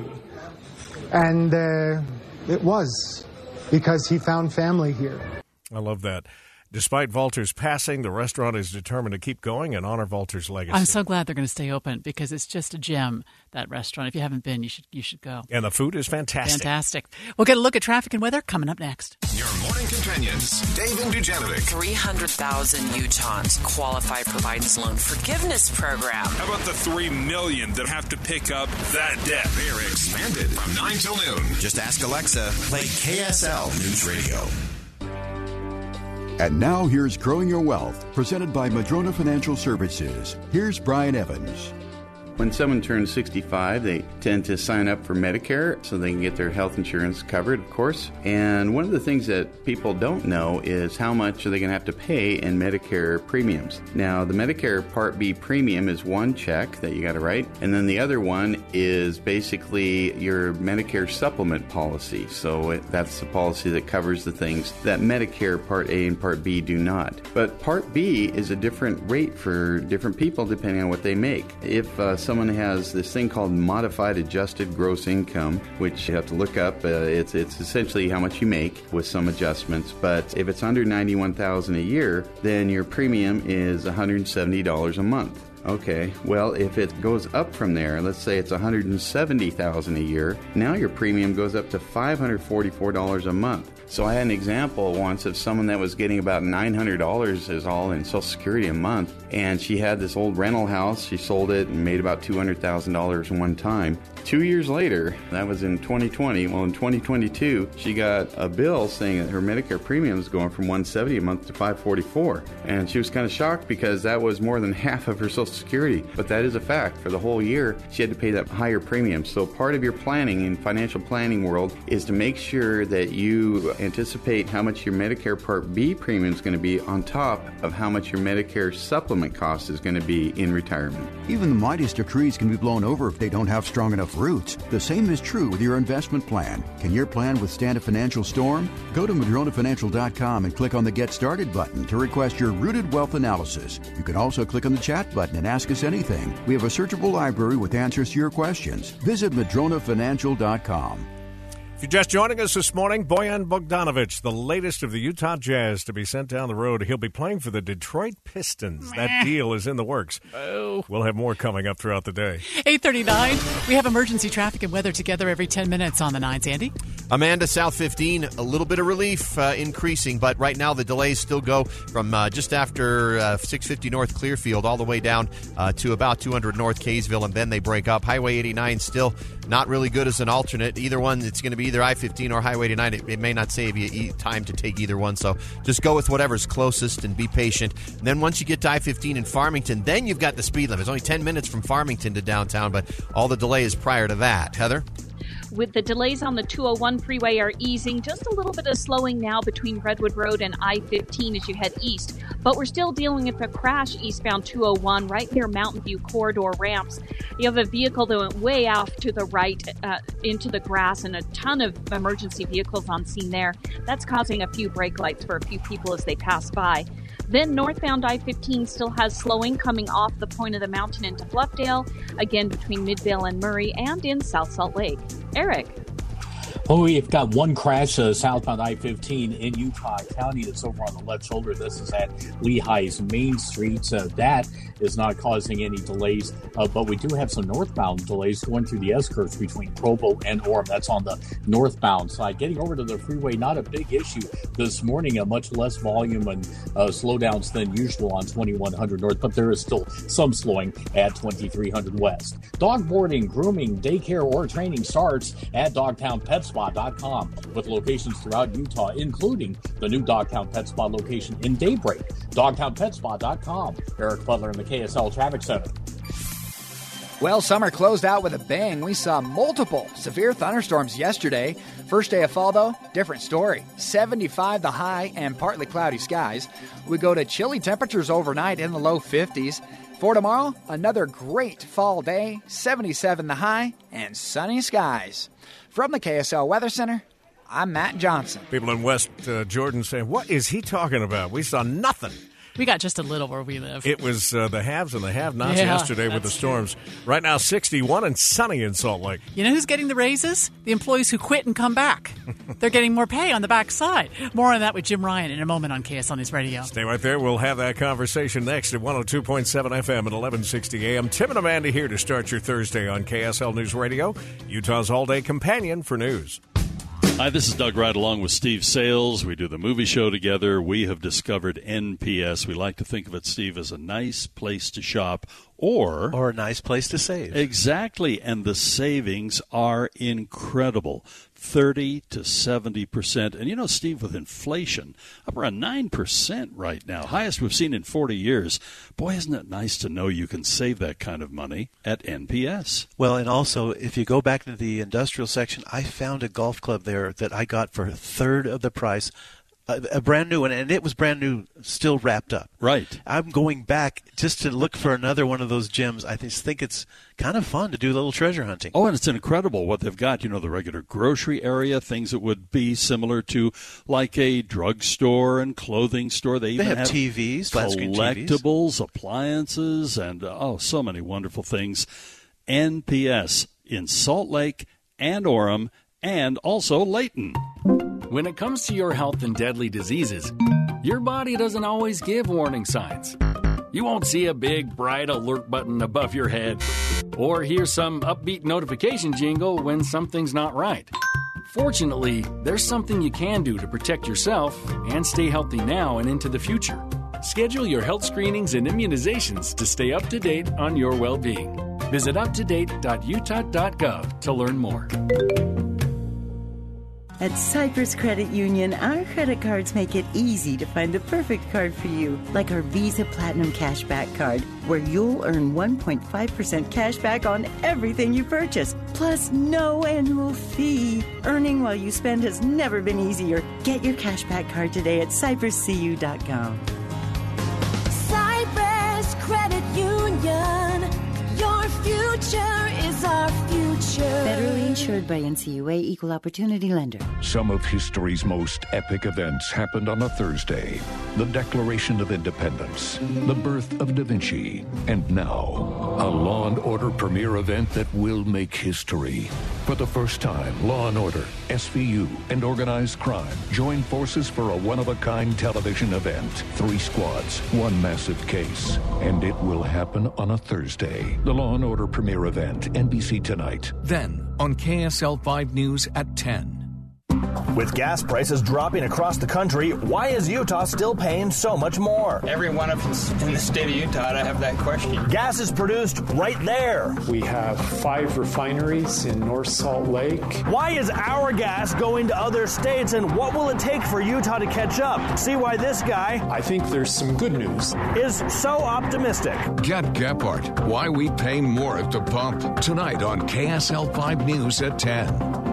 and uh, it was because he found family here. I love that. Despite Walter's passing, the restaurant is determined to keep going and honor Walter's legacy. I'm so glad they're going to stay open because it's just a gem, that restaurant. If you haven't been, you should you should go. And the food is fantastic. Fantastic. We'll get a look at traffic and weather coming up next. Your morning companions, Dave and Dujanovic. three hundred thousand Utahns qualify for Biden's loan forgiveness program. How about the three million that have to pick up that debt? They're expanded from nine till noon. Just ask Alexa, play K S L News Radio. And now here's Growing Your Wealth, presented by Madrona Financial Services. Here's Brian Evans. When someone turns sixty-five, they tend to sign up for Medicare so they can get their health insurance covered, of course. And one of the things that people don't know is how much are they going to have to pay in Medicare premiums. Now, the Medicare Part B premium is one check that you got to write, and then the other one is basically your Medicare supplement policy. So it, that's the policy that covers the things that Medicare Part A and Part B do not. But Part B is a different rate for different people depending on what they make. If uh, someone has this thing called modified adjusted gross income, which you have to look up. Uh, it's it's essentially how much you make with some adjustments. But if it's under ninety-one thousand dollars a year, then your premium is one hundred seventy dollars a month. Okay, well, if it goes up from there, let's say it's one hundred seventy thousand dollars a year, now your premium goes up to five hundred forty-four dollars a month. So I had an example once of someone that was getting about nine hundred dollars is all in Social Security a month, and she had this old rental house. She sold it and made about two hundred thousand dollars in one time. Two years later, that was in twenty twenty, well, in twenty twenty-two, she got a bill saying that her Medicare premium is going from one hundred seventy dollars a month to five hundred forty-four dollars. And she was kind of shocked because that was more than half of her Social Security. But that is a fact. For the whole year, she had to pay that higher premium. So part of your planning in financial planning world is to make sure that you anticipate how much your Medicare Part B premium is going to be on top of how much your Medicare supplement cost is going to be in retirement. Even the mightiest of trees can be blown over if they don't have strong enough roots. The same is true with your investment plan. Can your plan withstand a financial storm? Go to Madrona Financial dot com and click on the Get Started button to request your Rooted Wealth Analysis. You can also click on the chat button and ask us anything. We have a searchable library with answers to your questions. Visit Madrona Financial dot com. If you're just joining us this morning, Boyan Bogdanovic, the latest of the Utah Jazz to be sent down the road. He'll be playing for the Detroit Pistons. That deal is in the works. Oh. We'll have more coming up throughout the day. eight thirty-nine. We have emergency traffic and weather together every ten minutes on the nines. Andy? Amanda, South fifteen, a little bit of relief uh, increasing, but right now the delays still go from uh, just after uh, six fifty North Clearfield all the way down uh, to about two hundred North Kaysville, and then they break up. Highway eighty-nine still not really good as an alternate. Either one, it's going to be either I fifteen or Highway eighty-nine. It, it may not save you e- time to take either one, so just go with whatever's closest and be patient. And then once you get to I fifteen in Farmington, then you've got the speed limit. It's only ten minutes from Farmington to downtown, but all the delay is prior to that. Heather? With the delays on the two oh one freeway are easing, just a little bit of slowing now between Redwood Road and I fifteen as you head east. But we're still dealing with a crash eastbound two oh one right near Mountain View corridor ramps. You have a vehicle that went way off to the right uh, into the grass, and a ton of emergency vehicles on scene there. That's causing a few brake lights for a few people as they pass by. Then northbound I fifteen still has slowing coming off the point of the mountain into Bluffdale, again between Midvale and Murray, and in South Salt Lake. Eric. Well, we've got one crash uh, southbound I fifteen in Utah County. It's over on the left shoulder. This is at Lehigh's Main Street. Uh, that is not causing any delays, uh, but we do have some northbound delays going through the S-curves between Provo and Orem. That's on the northbound side. Getting over to the freeway, not a big issue this morning. A much less volume and uh, slowdowns than usual on twenty-one hundred north, but there is still some slowing at twenty-three hundred west. Dog boarding, grooming, daycare, or training starts at Dogtown Pet Spa dot com with locations throughout Utah, including the new Dogtown Pet Spa location in Daybreak. Dogtown Pet Spa dot com. Eric Butler in the K S L Traffic Center. Well, summer closed out with a bang. We saw multiple severe thunderstorms yesterday. First day of fall, though, different story. seventy-five the high and partly cloudy skies. We go to chilly temperatures overnight in the low fifties. For tomorrow, another great fall day, seventy-seven the high and sunny skies. From the K S L Weather Center, I'm Matt Johnson. People in West uh, Jordan saying, what is he talking about? We saw nothing. We got just a little where we live. It was uh, the haves and the have-nots yeah, yesterday with the storms. True. Right now, sixty-one and sunny in Salt Lake. You know who's getting the raises? The employees who quit and come back. They're getting more pay on the backside. More on that with Jim Ryan in a moment on K S L News Radio. Stay right there. We'll have that conversation next at one oh two point seven F M at eleven sixty A M. Tim and Amanda here to start your Thursday on K S L News Radio, Utah's all-day companion for news. Hi, this is Doug Wright along with Steve Sales. We do the movie show together. We have discovered N P S. We like to think of it, Steve, as a nice place to shop or... Or a nice place to save. Exactly, and the savings are incredible. thirty to seventy percent. And you know, Steve, with inflation, up around nine percent right now, highest we've seen in forty years. Boy, isn't it nice to know you can save that kind of money at N P S. Well, and also, if you go back to the industrial section, I found a golf club there that I got for a third of the price. A, a brand new one, and it was brand new, still wrapped up. Right. I'm going back just to look for another one of those gems. I just think it's kind of fun to do a little treasure hunting. Oh, and it's incredible what they've got. You know, the regular grocery area, things that would be similar to like a drugstore and clothing store. They even they have, have T Vs, flat screen T Vs. Collectibles, appliances, and, uh, oh, so many wonderful things. N P S in Salt Lake and Orem and also Layton. When it comes to your health and deadly diseases, your body doesn't always give warning signs. You won't see a big, bright alert button above your head or hear some upbeat notification jingle when something's not right. Fortunately, there's something you can do to protect yourself and stay healthy now and into the future. Schedule your health screenings and immunizations to stay up to date on your well-being. Visit up to date dot utah dot gov to learn more. At Cypress Credit Union, our credit cards make it easy to find the perfect card for you, like our Visa Platinum Cashback Card, where you'll earn one point five percent cash back on everything you purchase, plus no annual fee. Earning while you spend has never been easier. Get your cashback card today at cypress c u dot com. Cypress Credit Union, your future is our future. Federally insured by N C U A, Equal Opportunity Lender. Some of history's most epic events happened on a Thursday. The Declaration of Independence, the birth of Da Vinci, and now, a Law and Order premiere event that will make history. For the first time, Law and Order, S V U, and organized crime join forces for a one-of-a-kind television event. Three squads, one massive case. And it will happen on a Thursday. The Law and Order premiere event, N B C Tonight. Then, on K S L five News at ten. With gas prices dropping across the country, why is Utah still paying so much more? Every one of us in the state of Utah, I have that question. Gas is produced right there. We have five refineries in North Salt Lake. Why is our gas going to other states, and what will it take for Utah to catch up? See why this guy, I think there's some good news, is so optimistic. Get Gephardt, why we pay more at the pump, tonight on K S L five News at ten.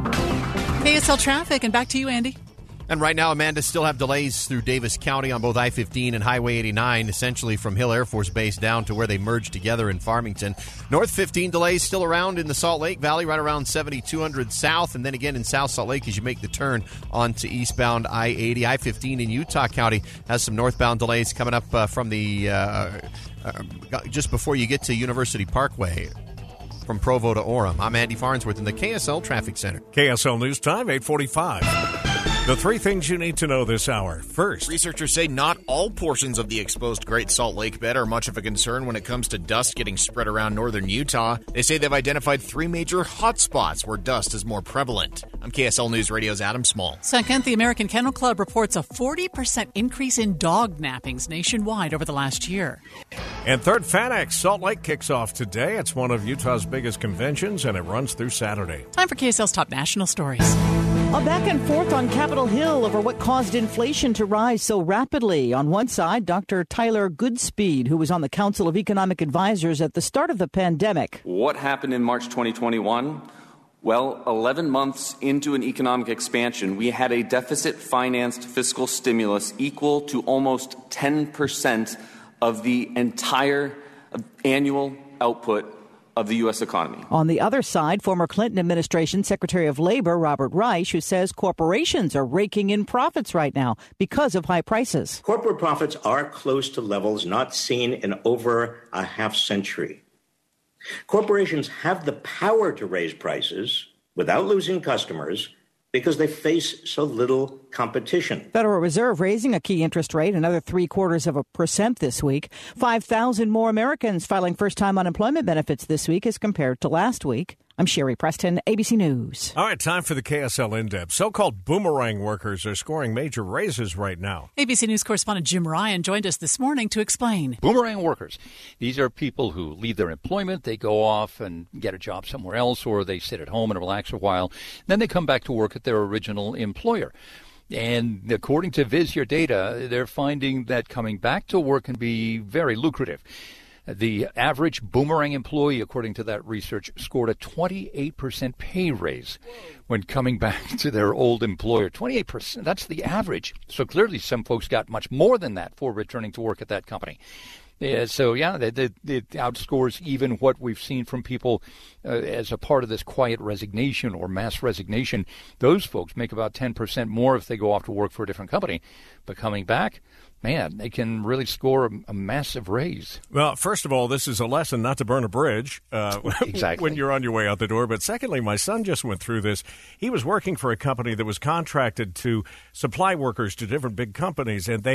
K S L traffic, and back to you, Andy. And right now, Amanda, still have delays through Davis County on both I fifteen and Highway eighty-nine, essentially from Hill Air Force Base down to where they merge together in Farmington. North fifteen delays still around in the Salt Lake Valley, right around seventy-two hundred south, and then again in South Salt Lake as you make the turn onto eastbound I eighty. I fifteen in Utah County has some northbound delays coming up uh, from the uh, uh, just before you get to University Parkway. From Provo to Orem, I'm Andy Farnsworth in the K S L Traffic Center. K S L News Time, eight forty-five. The three things you need to know this hour. First, researchers say not all portions of the exposed Great Salt Lake bed are much of a concern when it comes to dust getting spread around northern Utah. They say they've identified three major hotspots where dust is more prevalent. I'm K S L News Radio's Adam Small. Second, the American Kennel Club reports a forty percent increase in dog nappings nationwide over the last year. And third, FanX Salt Lake kicks off today. It's one of Utah's biggest conventions, and it runs through Saturday. Time for K S L's top national stories. A back and forth on Capitol Hill over what caused inflation to rise so rapidly. On one side, Doctor Tyler Goodspeed, who was on the Council of Economic Advisors at the start of the pandemic. What happened in March twenty twenty-one? Well, eleven months into an economic expansion, we had a deficit-financed fiscal stimulus equal to almost ten percent of the entire annual output of the U S economy. On the other side, former Clinton administration Secretary of Labor Robert Reich, who says corporations are raking in profits right now because of high prices. Corporate profits are close to levels not seen in over a half century. Corporations have the power to raise prices without losing customers because they face so little competition. Federal Reserve raising a key interest rate another three quarters of a percent this week. five thousand more Americans filing first-time unemployment benefits this week as compared to last week. I'm Sherry Preston, A B C News. All right, time for the K S L In-Depth. So-called boomerang workers are scoring major raises right now. A B C News correspondent Jim Ryan joined us this morning to explain. Boomerang workers. These are people who leave their employment, they go off and get a job somewhere else, or they sit at home and relax a while. Then they come back to work at their original employer. And according to Viz Your Data, they're finding that coming back to work can be very lucrative. The average boomerang employee, according to that research, scored a twenty-eight percent pay raise when coming back to their old employer. twenty-eight percent, that's the average. So clearly some folks got much more than that for returning to work at that company. Yeah, so, yeah, it, it, it outscores even what we've seen from people uh, as a part of this quiet resignation or mass resignation. Those folks make about ten percent more if they go off to work for a different company. But coming back, man, they can really score a, a massive raise. Well, first of all, this is a lesson not to burn a bridge uh, exactly. when you're on your way out the door. But secondly, my son just went through this. He was working for a company that was contracted to supply workers to different big companies, and they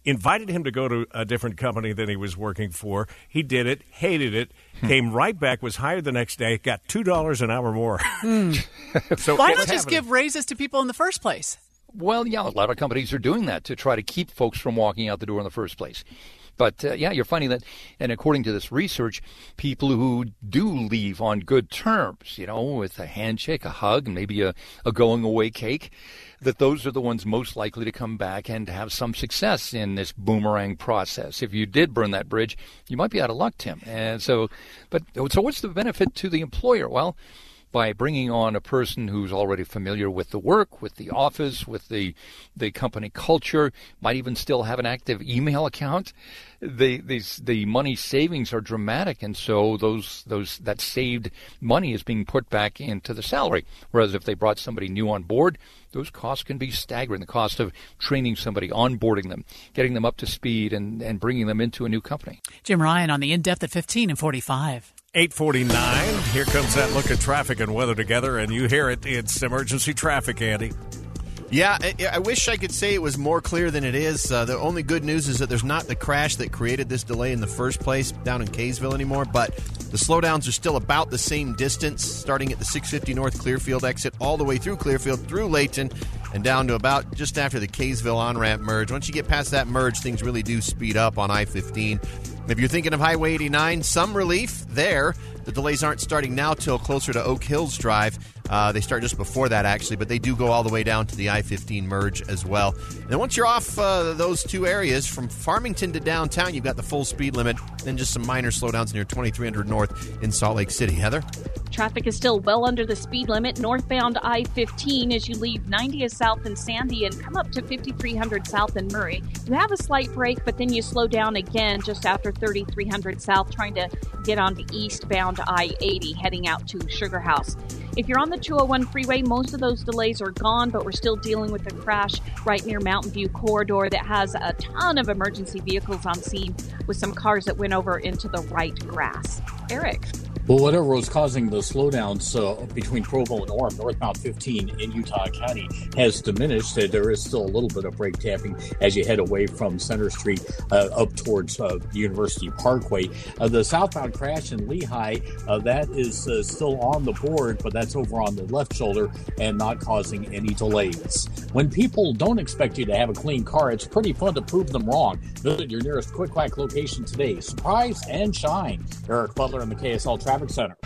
invited him to go to a different company than he was working for. He did it, hated it, came right back, was hired the next day, got two dollars an hour more. Mm. So why what's not just happening? give raises to people in the first place? Well, yeah, a lot of companies are doing that to try to keep folks from walking out the door in the first place. But, uh, yeah, you're finding that, and according to this research, people who do leave on good terms, you know, with a handshake, a hug, and maybe a, a going-away cake, that those are the ones most likely to come back and have some success in this boomerang process. If you did burn that bridge, you might be out of luck, Tim. And so, but so what's the benefit to the employer? Well, by bringing on a person who's already familiar with the work, with the office, with the the company culture, might even still have an active email account, the these the money savings are dramatic, and so those those that saved money is being put back into the salary. Whereas if they brought somebody new on board, those costs can be staggering. The cost of training somebody, onboarding them, getting them up to speed, and, and bringing them into a new company. Jim Ryan on the In-Depth at fifteen and forty-five. eight forty-nine. Here comes that look at traffic and weather together, and you hear it. It's emergency traffic, Andy. Yeah, I, I wish I could say it was more clear than it is. Uh, the only good news is that there's not the crash that created this delay in the first place down in Kaysville anymore, but the slowdowns are still about the same distance, starting at the six fifty North Clearfield exit all the way through Clearfield, through Layton, and down to about just after the Kaysville on-ramp merge. Once you get past that merge, things really do speed up on I fifteen. If you're thinking of Highway eighty-nine, some relief there. The delays aren't starting now till closer to Oak Hills Drive. Uh, they start just before that, actually, but they do go all the way down to the I fifteen merge as well. And once you're off uh, those two areas, from Farmington to downtown, you've got the full speed limit, then just some minor slowdowns near twenty-three hundred North in Salt Lake City. Heather? Traffic is still well under the speed limit northbound I fifteen as you leave ninetieth South in Sandy and come up to fifty-three hundred South in Murray. You have a slight break, but then you slow down again just after thirty-three hundred South, trying to get onto eastbound I eighty, heading out to Sugar House. If you're on the two oh one freeway, most of those delays are gone, but we're still dealing with a crash right near Mountain View Corridor that has a ton of emergency vehicles on scene with some cars that went over into the right grass. Eric? Well, whatever was causing the slowdowns uh, between Provo and Orem, northbound fifteen in Utah County, has diminished. Uh, there is still a little bit of brake tapping as you head away from Center Street uh, up towards uh, University Parkway. Uh, the southbound crash in Lehigh, uh, that is uh, still on the board, but that's over on the left shoulder and not causing any delays. When people don't expect you to have a clean car, it's pretty fun to prove them wrong. Visit your nearest Quick Quack location today. Surprise and shine. Eric Butler in the K S L Traffic Center.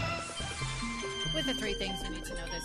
With the three things you need to know this.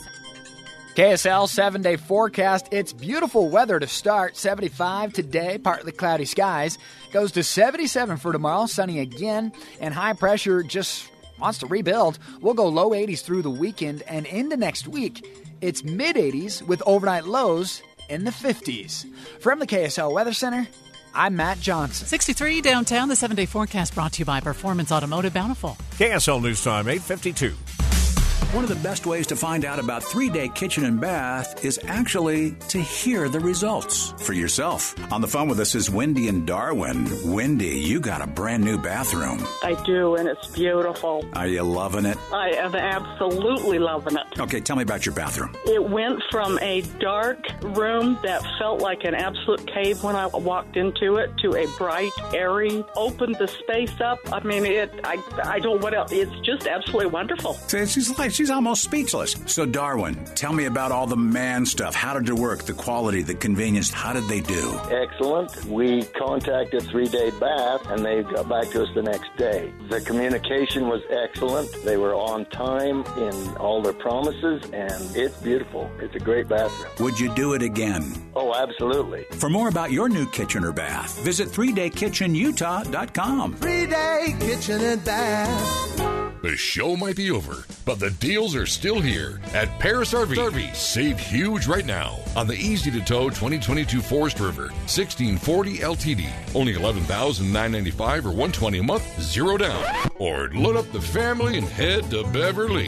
K S L seven-day forecast. It's beautiful weather to start. seventy-five today, partly cloudy skies. Goes to seventy-seven for tomorrow, sunny again. And high pressure just wants to rebuild. We'll go low eighties through the weekend and into next week. It's mid-eighties with overnight lows in the fifties. From the K S L Weather Center, I'm Matt Johnson. sixty-three downtown. The seven-day forecast brought to you by Performance Automotive Bountiful. K S L News Time, eight fifty-two. One of the best ways to find out about three-day kitchen and bath is actually to hear the results for yourself. On the phone with us is Wendy in Darwin. Wendy, you got a brand new bathroom. I do, and it's beautiful. Are you loving it? I am absolutely loving it. Okay, tell me about your bathroom. It went from a dark room that felt like an absolute cave when I walked into it to a bright, airy, opened the space up. I mean, it. I, I don't know what else. It's just absolutely wonderful. See, she's like, she's almost speechless. So, Darwin, tell me about all the man stuff. How did it work? The quality, the convenience, how did they do? Excellent. We contacted Three Day Bath, and they got back to us the next day. The communication was excellent. They were on time in all their promises, and it's beautiful. It's a great bathroom. Would you do it again? Oh, absolutely. For more about your new kitchen or bath, visit three day kitchen utah dot com. Three Day Kitchen and Bath. The show might be over, but the deals are still here at Paris R V. Save huge right now on the easy-to-tow twenty twenty-two Forest River sixteen forty L T D. Only eleven thousand nine hundred ninety-five dollars or one hundred twenty dollars a month, zero down. Or load up the family and head to Beverly.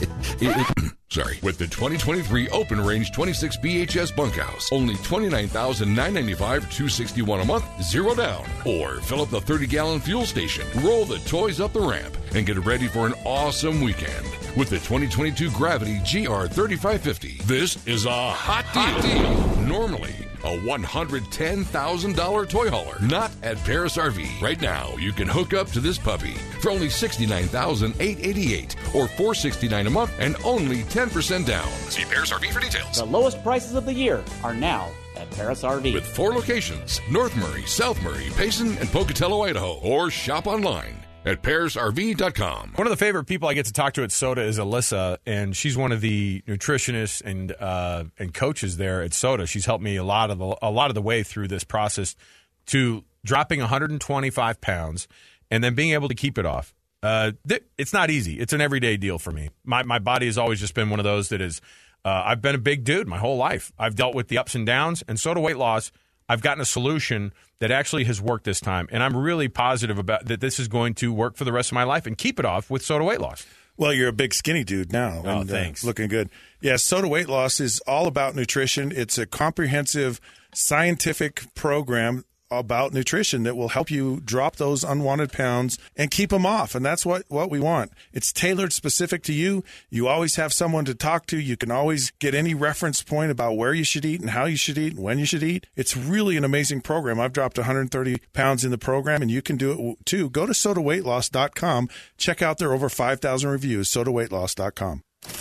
Sorry. With the twenty twenty-three Open Range twenty-six B H S Bunkhouse. Only twenty-nine thousand nine hundred ninety-five dollars or two hundred sixty-one dollars a month, zero down. Or fill up the thirty-gallon fuel station, roll the toys up the ramp, and get ready for an awesome weekend with the twenty twenty-two Gravity G R thirty-five fifty. This is a hot deal. Hot deal. Normally a one hundred ten thousand dollars toy hauler. Not at Paris R V. Right now, you can hook up to this puppy for only sixty-nine thousand eight hundred eighty-eight dollars or four hundred sixty-nine dollars a month and only ten percent down. See Paris R V for details. The lowest prices of the year are now at Paris R V. With four locations, North Murray, South Murray, Payson, and Pocatello, Idaho. Or shop online at paris r v dot com. One of the favorite people I get to talk to at SOTA is Alyssa, and she's one of the nutritionists and uh, and coaches there at SOTA. She's helped me a lot of the, a lot of the way through this process to dropping one hundred twenty-five pounds and then being able to keep it off. Uh, th- it's not easy. It's an everyday deal for me. My my body has always just been one of those that is. Uh, I've been a big dude my whole life. I've dealt with the ups and downs, and SOTA Weight Loss. I've gotten a solution that actually has worked this time, and I'm really positive about that this is going to work for the rest of my life and keep it off with SOTA Weight Loss. Well, you're a big skinny dude now. Oh, and, thanks. Uh, looking good. Yeah, SOTA Weight Loss is all about nutrition. It's a comprehensive scientific program about nutrition that will help you drop those unwanted pounds and keep them off. And that's what, what we want. It's tailored specific to you. You always have someone to talk to. You can always get any reference point about where you should eat and how you should eat and when you should eat. It's really an amazing program. I've dropped one hundred thirty pounds in the program, and you can do it too. Go to soda weight loss dot com. Check out their over five thousand reviews, soda weight loss dot com.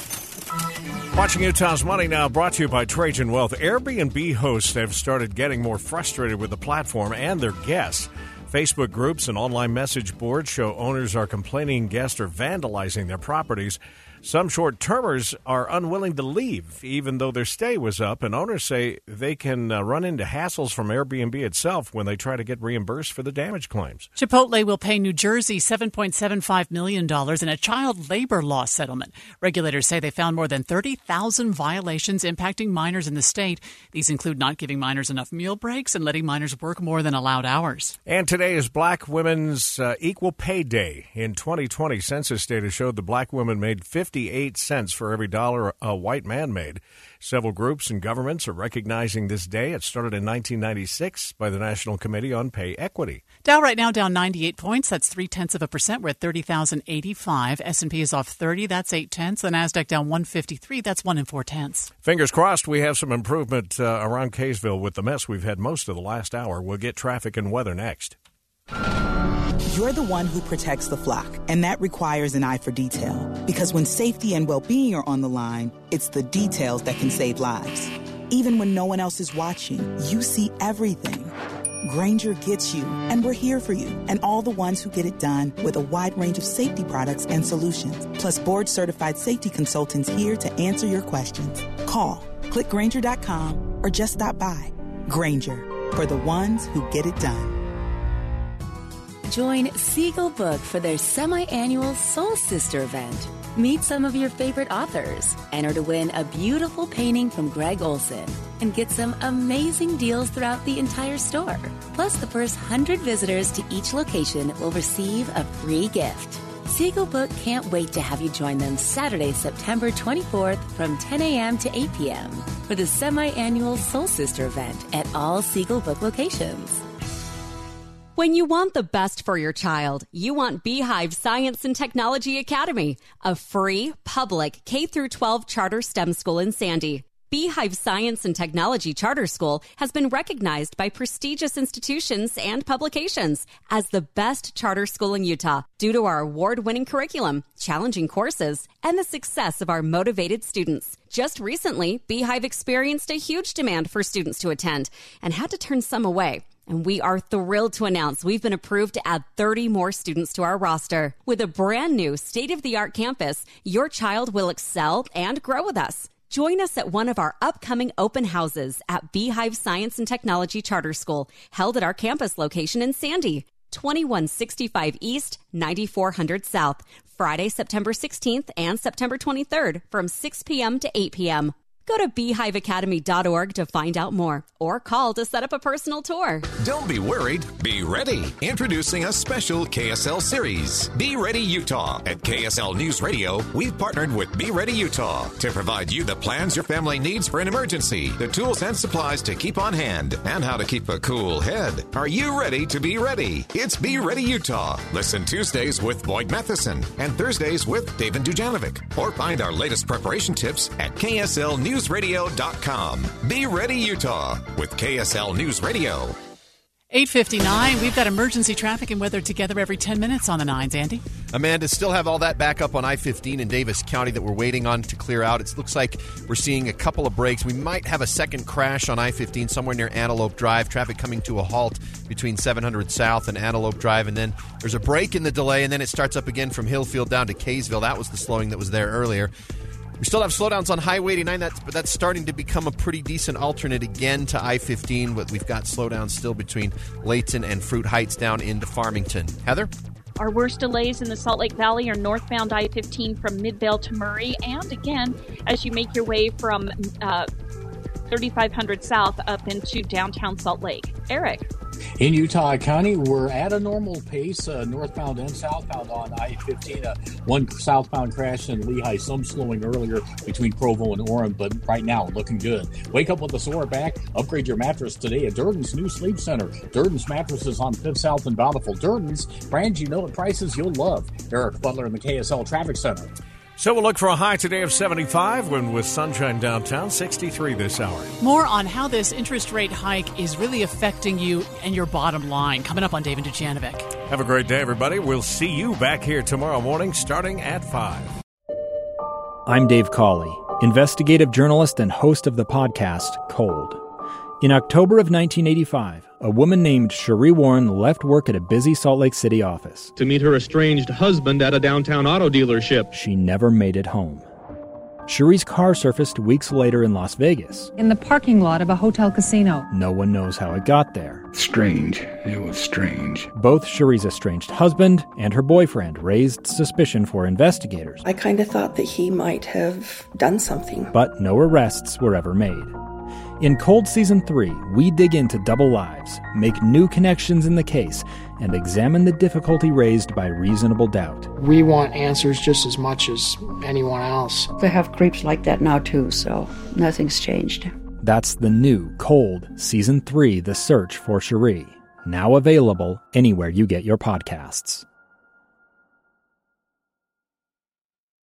Watching Utah's Money Now, brought to you by Trajan Wealth. Airbnb hosts have started getting more frustrated with the platform and their guests. Facebook groups and online message boards show owners are complaining guests are vandalizing their properties. Some short-termers are unwilling to leave, even though their stay was up, and owners say they can uh, run into hassles from Airbnb itself when they try to get reimbursed for the damage claims. Chipotle will pay New Jersey seven point seven five million dollars in a child labor law settlement. Regulators say they found more than thirty thousand violations impacting minors in the state. These include not giving minors enough meal breaks and letting minors work more than allowed hours. And today is Black Women's uh, Equal Pay Day. In twenty twenty, census data showed the black women made fifty-eight cents for every dollar a white man made. Several groups and governments are recognizing this day. It started in nineteen ninety-six by the National Committee on Pay Equity. Dow right now down ninety-eight points. That's three-tenths of a percent. We're at thirty thousand eighty-five. S and P is off thirty. That's eight-tenths. The NASDAQ down one fifty-three. That's one and four-tenths. Fingers crossed we have some improvement uh, around Kaysville with the mess we've had most of the last hour. We'll get traffic and weather next. You're the one who protects the flock, and that requires an eye for detail. Because when safety and well-being are on the line, it's the details that can save lives. Even when no one else is watching, you see everything. Grainger gets you, and we're here for you, and all the ones who get it done with a wide range of safety products and solutions, plus board-certified safety consultants here to answer your questions. Call, click Grainger dot com, or just stop by. Grainger, for the ones who get it done. Join Siegel Book for their semi-annual Soul Sister event. Meet some of your favorite authors, enter to win a beautiful painting from Greg Olson, and get some amazing deals throughout the entire store. Plus, the first one hundred visitors to each location will receive a free gift. Siegel Book can't wait to have you join them Saturday, September twenty-fourth from ten a.m. to eight p.m. for the semi-annual Soul Sister event at all Siegel Book locations. When you want the best for your child, you want Beehive Science and Technology Academy, a free, public K through twelve charter STEM school in Sandy. Beehive Science and Technology Charter School has been recognized by prestigious institutions and publications as the best charter school in Utah due to our award-winning curriculum, challenging courses, and the success of our motivated students. Just recently, Beehive experienced a huge demand for students to attend and had to turn some away. And we are thrilled to announce we've been approved to add thirty more students to our roster. With a brand new state-of-the-art campus, your child will excel and grow with us. Join us at one of our upcoming open houses at Beehive Science and Technology Charter School, held at our campus location in Sandy, twenty-one sixty-five East, ninety-four hundred South, Friday, September sixteenth and September twenty-third from six p.m. to eight p.m. Go to beehive academy dot org to find out more or call to set up a personal tour. Don't be worried. Be ready. Introducing a special K S L series, Be Ready Utah. At K S L News Radio, we've partnered with Be Ready Utah to provide you the plans your family needs for an emergency, the tools and supplies to keep on hand, and how to keep a cool head. Are you ready to be ready? It's Be Ready Utah. Listen Tuesdays with Boyd Matheson and Thursdays with David Dujanovic. Or find our latest preparation tips at K S L News news radio dot com. Be Ready Utah with K S L News Radio. eight fifty-nine, we've got emergency traffic and weather together every ten minutes on the nines. Andy? Amanda, still have all that back up on I fifteen in Davis County that we're waiting on to clear out. It looks like we're seeing a couple of breaks. We might have a second crash on I fifteen somewhere near Antelope Drive. Traffic coming to a halt between seven hundred South and Antelope Drive. And then there's a break in the delay, and then it starts up again from Hillfield down to Kaysville. That was the slowing that was there earlier. We still have slowdowns on Highway eighty-nine, that's, but that's starting to become a pretty decent alternate again to I fifteen, but we've got slowdowns still between Layton and Fruit Heights down into Farmington. Heather? Our worst delays in the Salt Lake Valley are northbound I fifteen from Midvale to Murray, and again, as you make your way from uh, thirty-five hundred South up into downtown Salt Lake. Eric? In Utah County, we're at a normal pace, uh, northbound and southbound on I fifteen. Uh, one southbound crash in Lehigh, some slowing earlier between Provo and Orem, but right now looking good. Wake up with a sore back. Upgrade your mattress today at Durden's New Sleep Center. Durden's mattresses on Fifth South and Bountiful. Durden's, brands you know at prices you'll love. Eric Butler in the K S L Traffic Center. So we'll look for a high today of seventy-five, when with sunshine downtown, sixty-three this hour. More on how this interest rate hike is really affecting you and your bottom line. Coming up on Dave and Dujanovic. Have a great day, everybody. We'll see you back here tomorrow morning starting at five. I'm Dave Cawley, investigative journalist and host of the podcast Cold. In October of nineteen eighty-five, a woman named Cherie Warren left work at a busy Salt Lake City office to meet her estranged husband at a downtown auto dealership. She never made it home. Cherie's car surfaced weeks later in Las Vegas. In the parking lot of a hotel casino. No one knows how it got there. Strange. It was strange. Both Cherie's estranged husband and her boyfriend raised suspicion for investigators. I kind of thought that he might have done something. But no arrests were ever made. In Cold Season three, we dig into double lives, make new connections in the case, and examine the difficulty raised by reasonable doubt. We want answers just as much as anyone else. They have creeps like that now, too, so nothing's changed. That's the new Cold Season three, The Search for Cherie. Now available anywhere you get your podcasts.